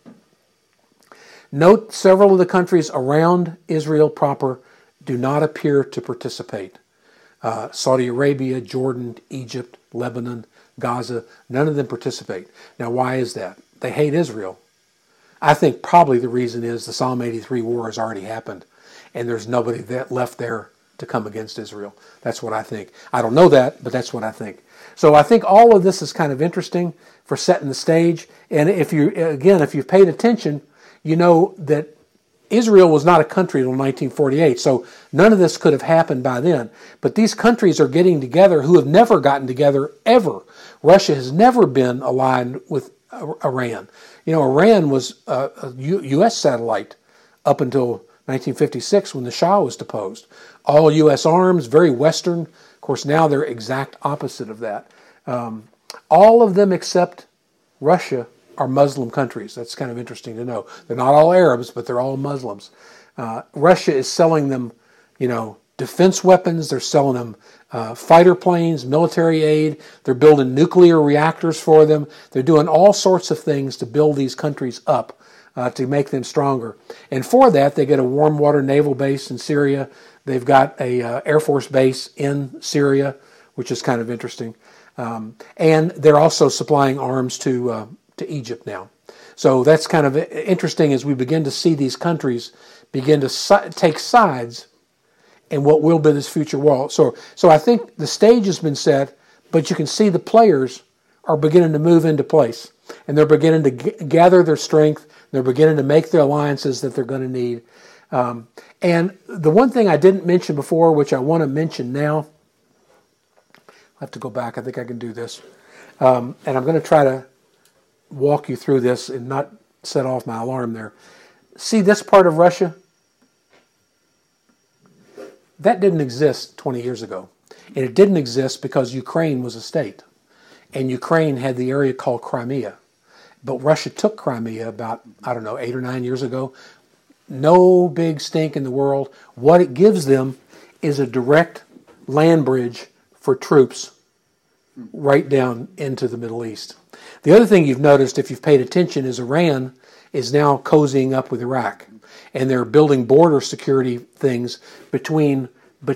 Note several of the countries around Israel proper do not appear to participate. Saudi Arabia, Jordan, Egypt, Lebanon, Gaza, none of them participate. Now, why is that? They hate Israel. I think probably the reason is the Psalm 83 war has already happened, and there's nobody left there to come against Israel. That's what I think. I don't know that, but that's what I think. So I think all of this is kind of interesting for setting the stage. And if you've paid attention, you know that Israel was not a country until 1948, so none of this could have happened by then. But these countries are getting together who have never gotten together ever. Russia has never been aligned with Iran. You know, Iran was a U.S. satellite up until 1956 when the Shah was deposed. All U.S. arms, very Western. Of course, now they're exact opposite of that. All of them except Russia are Muslim countries. That's kind of interesting to know. They're not all Arabs, but they're all Muslims. Russia is selling them, defense weapons. They're selling them fighter planes, military aid. They're building nuclear reactors for them. They're doing all sorts of things to build these countries up, to make them stronger. And for that, they get a warm water naval base in Syria. They've got a Air Force base in Syria, which is kind of interesting. And they're also supplying arms to Egypt now. So that's kind of interesting as we begin to see these countries begin to take sides in what will be this future world. So I think the stage has been set, but you can see the players are beginning to move into place. And they're beginning to gather their strength. They're beginning to make the alliances that they're going to need. And the one thing I didn't mention before, which I want to mention now, I'll have to go back. I think I can do this. And I'm going to try to walk you through this and not set off my alarm there. See this part of Russia? That didn't exist 20 years ago. And it didn't exist because Ukraine was a state. And Ukraine had the area called Crimea. But Russia took Crimea about, 8 or 9 years ago. No big stink in the world. What it gives them is a direct land bridge for troops right down into the Middle East. The other thing you've noticed, if you've paid attention, is Iran is now cozying up with Iraq. And they're building border security things between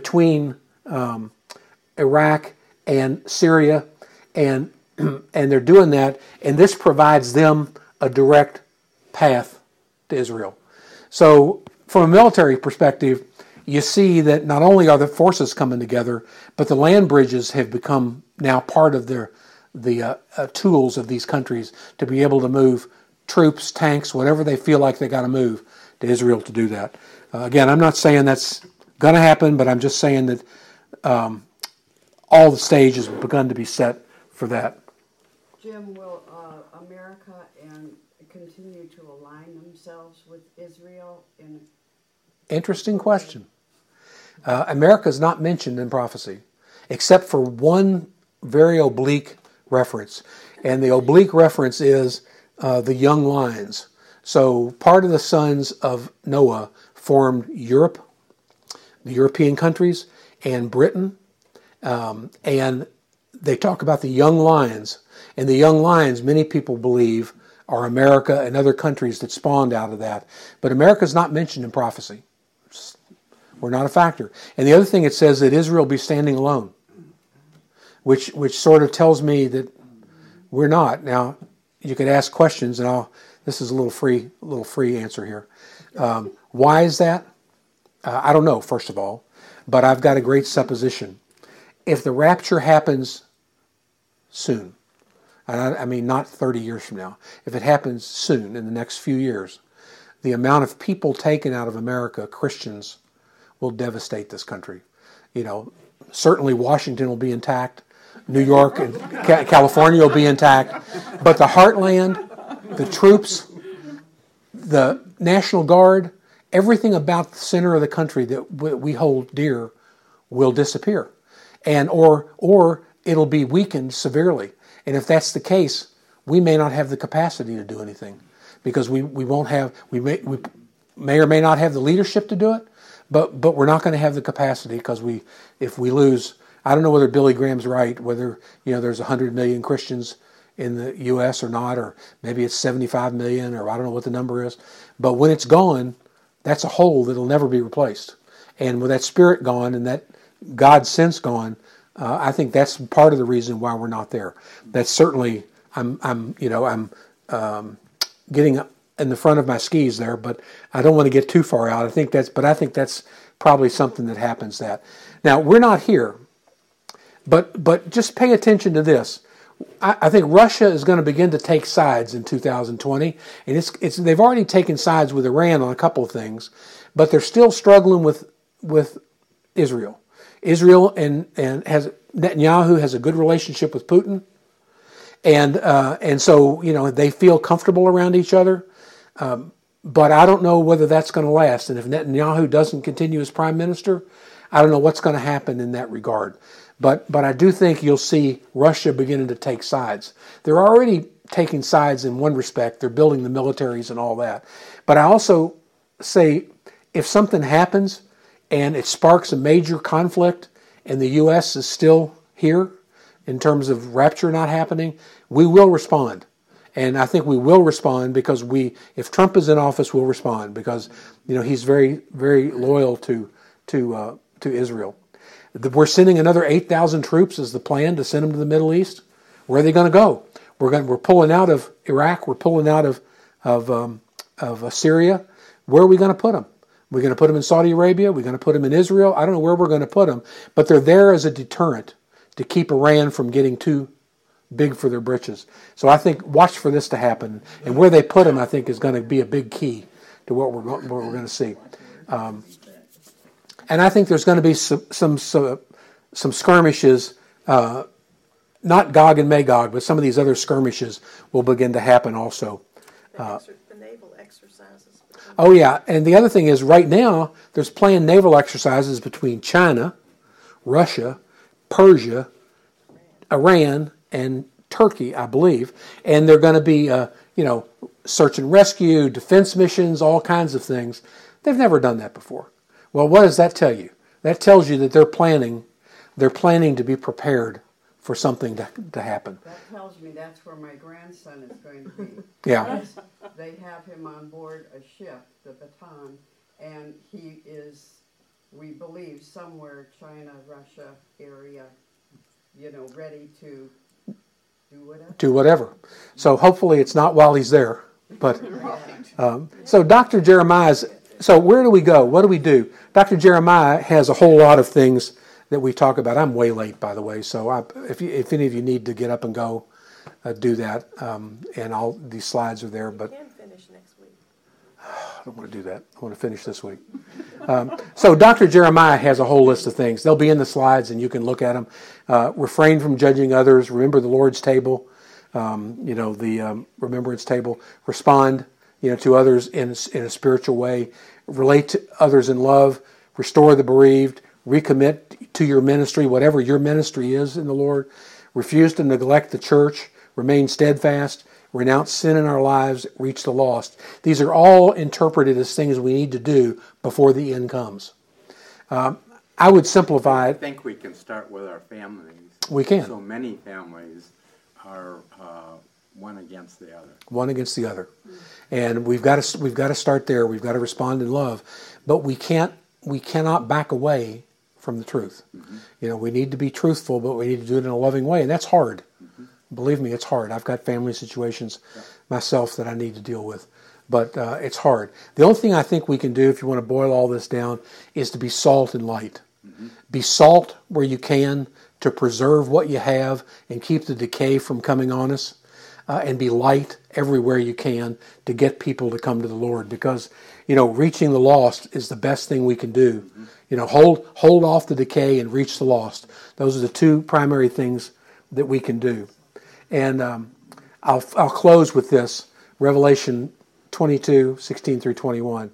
Iraq and Syria, and they're doing that, and this provides them a direct path to Israel. So from a military perspective, you see that not only are the forces coming together, but the land bridges have become now part of the tools of these countries to be able to move troops, tanks, whatever they feel like they got to move to Israel to do that. Again, I'm not saying that's going to happen, but I'm just saying that all the stage has begun to be set for that. Jim, will America continue to align themselves with Israel? Interesting question. America is not mentioned in prophecy, except for one very oblique reference. And the oblique reference is the young lions. So part of the sons of Noah formed Europe, the European countries, and Britain. And they talk about the young lions. And the young lions, many people believe, are America and other countries that spawned out of that. But America is not mentioned in prophecy. We're not a factor. And the other thing it says that Israel be standing alone, which sort of tells me that we're not. Now, you could ask questions, and this is a little free answer here. Why is that? I don't know, first of all, but I've got a great supposition. If the rapture happens soon, and I mean not 30 years from now, if it happens soon, in the next few years, the amount of people taken out of America, Christians, will devastate this country. Certainly Washington will be intact, New York and California will be intact, but the heartland, the troops, the National Guard, everything about the center of the country that we hold dear will disappear, and or it'll be weakened severely. And if that's the case, we may not have the capacity to do anything, because we may or may not have the leadership to do it, but we're not going to have the capacity, because if we lose, I don't know whether Billy Graham's right, whether there's 100 million Christians in the U.S. or not, or maybe it's 75 million, or I don't know what the number is. But when it's gone, that's a hole that'll never be replaced. And with that spirit gone and that God sense gone, I think that's part of the reason why we're not there. That's certainly I'm getting in the front of my skis there, but I don't want to get too far out. I think that's probably something that happens. That now we're not here, but just pay attention to this. I think Russia is going to begin to take sides in 2020, and they've already taken sides with Iran on a couple of things, but they're still struggling with Israel. Israel and has Netanyahu has a good relationship with Putin, and so they feel comfortable around each other. But I don't know whether that's going to last. And if Netanyahu doesn't continue as prime minister, I don't know what's going to happen in that regard. But I do think you'll see Russia beginning to take sides. They're already taking sides in one respect. They're building the militaries and all that. But I also say if something happens and it sparks a major conflict and the U.S. is still here in terms of rapture not happening, we will respond. And I think we will respond because if Trump is in office, we'll respond because he's very, very loyal to Israel. We're sending another 8,000 troops as the plan to send them to the Middle East. Where are they going to go? We're pulling out of Iraq. We're pulling out of Syria. Where are we going to put them? We're going to put them in Saudi Arabia. We're going to put them in Israel. I don't know where we're going to put them, but they're there as a deterrent to keep Iran from getting too big for their britches. So I think watch for this to happen, and where they put them, I think, is going to be a big key to what we're going to see. And I think there's going to be some skirmishes, not Gog and Magog, but some of these other skirmishes will begin to happen also. The naval exercises. Oh yeah, and the other thing is right now there's planned naval exercises between China, Russia, Persia, Iran, and Turkey, I believe, and they're going to be, search and rescue, defense missions, all kinds of things. They've never done that before. Well, what does that tell you? That tells you that they're planning to be prepared for something to happen. That tells me that's where my grandson is going to be. Yeah. They have him on board a ship, the Baton, and he is, we believe, somewhere China, Russia area, ready to do whatever. So hopefully it's not while he's there. But so Dr. Jeremiah's. So where do we go? What do we do? Dr. Jeremiah has a whole lot of things that we talk about. I'm way late, by the way. So if any of you need to get up and go, do that. And all these slides are there. But We can finish next week. I don't want to do that. I want to finish this week. So Dr. Jeremiah has a whole list of things. They'll be in the slides, and you can look at them. Refrain from judging others. Remember the Lord's table. The remembrance table. Respond, to others in a spiritual way. Relate to others in love. Restore the bereaved. Recommit to your ministry, whatever your ministry is in the Lord. Refuse to neglect the church. Remain steadfast. Renounce sin in our lives. Reach the lost. These are all interpreted as things we need to do before the end comes. I would simplify I it. think we can start with our families. We can. So many families are one against the other. One against the other, and we've got to start there. We've got to respond in love, but we cannot back away from the truth. Mm-hmm. We need to be truthful, but we need to do it in a loving way, and that's hard. Mm-hmm. Believe me, it's hard. I've got family situations myself that I need to deal with, but it's hard. The only thing I think we can do, if you want to boil all this down, is to be salt and light. Mm-hmm. Be salt where you can to preserve what you have and keep the decay from coming on us. And be light everywhere you can to get people to come to the Lord, because reaching the lost is the best thing we can do. Mm-hmm. Hold off the decay and reach the lost. Those are the two primary things that we can do. And I'll close with this. Revelation 22:16 through 21.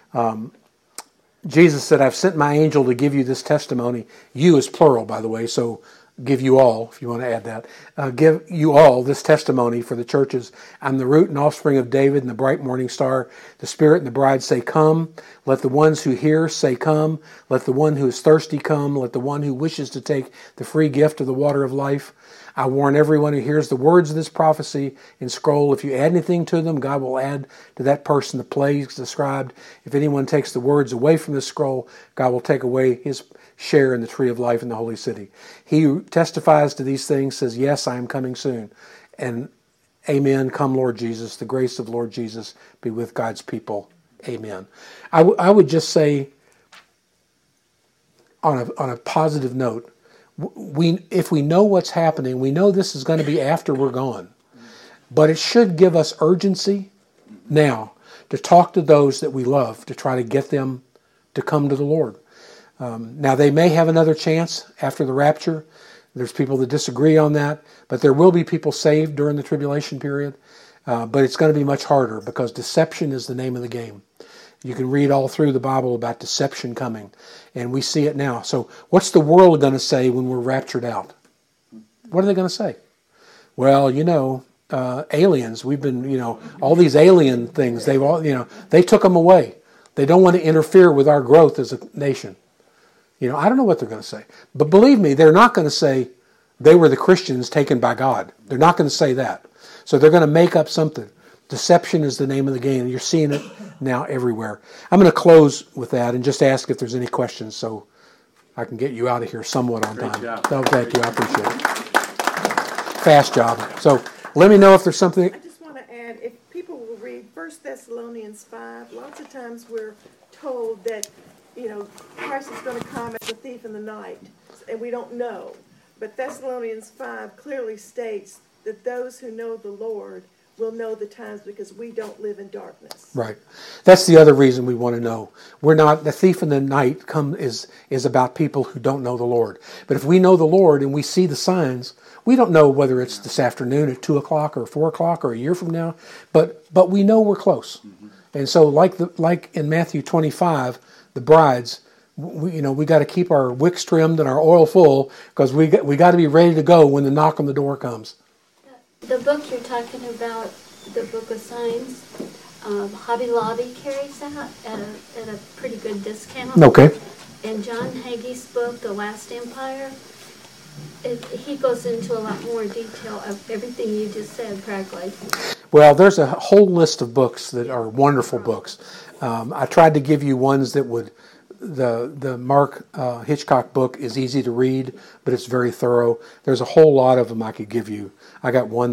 Jesus said, "I've sent my angel to give you this testimony." You is plural, by the way, so give you all, if you want to add that. Give you all this testimony for the churches. I'm the root and offspring of David and the bright morning star. The Spirit and the bride say, "Come." Let the ones who hear say, "Come." Let the one who is thirsty come. Let the one who wishes to take the free gift of the water of life. I warn everyone who hears the words of this prophecy and scroll. If you add anything to them, God will add to that person the plagues described. If anyone takes the words away from this scroll, God will take away his share in the tree of life in the holy city. He who testifies to these things says, "Yes, I am coming soon." And amen. Come, Lord Jesus. The grace of Lord Jesus be with God's people. Amen. I would just say, on a positive note, if we know what's happening, we know this is going to be after we're gone. But it should give us urgency now to talk to those that we love, to try to get them to come to the Lord. Now, they may have another chance after the rapture. There's people that disagree on that, but there will be people saved during the tribulation period. But it's going to be much harder because deception is the name of the game. You can read all through the Bible about deception coming, and we see it now. So what's the world going to say when we're raptured out? What are they going to say? Well, aliens, we've been, all these alien things, they took them away. They don't want to interfere with our growth as a nation. I don't know what they're going to say. But believe me, they're not going to say they were the Christians taken by God. They're not going to say that. So they're going to make up something. Deception is the name of the game. You're seeing it now everywhere. I'm going to close with that and just ask if there's any questions so I can get you out of here somewhat on time. No, thank you. I appreciate it. Fast job. So let me know if there's something. I just want to add, if people will read 1 Thessalonians 5, lots of times we're told that, Christ is going to come as a thief in the night, and we don't know. But Thessalonians 5 clearly states that those who know the Lord will know the times because we don't live in darkness. Right. That's the other reason we want to know. We're not, the thief in the night is about people who don't know the Lord. But if we know the Lord and we see the signs, we don't know whether it's this afternoon at 2 o'clock or 4 o'clock or a year from now, but we know we're close. Mm-hmm. And so like in Matthew 25, the brides, we got to keep our wicks trimmed and our oil full because we got to be ready to go when the knock on the door comes. The book you're talking about, the Book of Signs, Hobby Lobby carries that at a pretty good discount. Okay. And John Hagee's book, The Last Empire, he goes into a lot more detail of everything you just said, practically. Well, there's a whole list of books that are wonderful books. I tried to give you ones that would. The Mark Hitchcock book is easy to read, but it's very thorough. There's a whole lot of them I could give you. I got one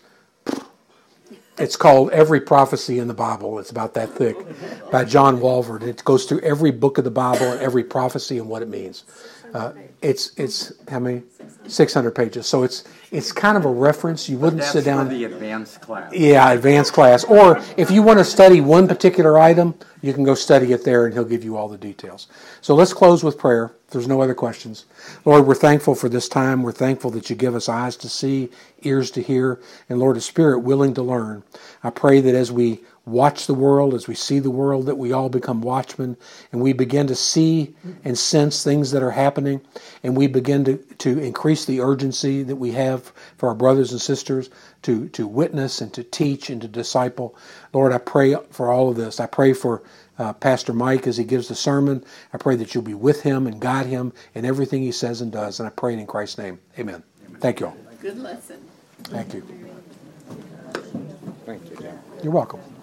it's called Every Prophecy in the Bible. It's about that thick, by John Walvoord. It goes through every book of the Bible and every prophecy and what it means. It's how many? 600 pages. So it's kind of a reference. You wouldn't sit down. That's for the advanced class. Yeah, advanced class. Or if you want to study one particular item, you can go study it there and he'll give you all the details. So let's close with prayer. If there's no other questions. Lord, we're thankful for this time. We're thankful that you give us eyes to see, ears to hear, and Lord, a spirit willing to learn. I pray that as we watch the world, as we see the world, that we all become watchmen and we begin to see and sense things that are happening, and we begin to increase the urgency that we have for our brothers and sisters to witness and to teach and to disciple. Lord, I pray for all of this. I pray for Pastor Mike as he gives the sermon. I pray that you'll be with him and guide him in everything he says and does, and I pray it in Christ's name. Amen. Thank you all. Good lesson. Thank you. Thank you, Jim. You're welcome.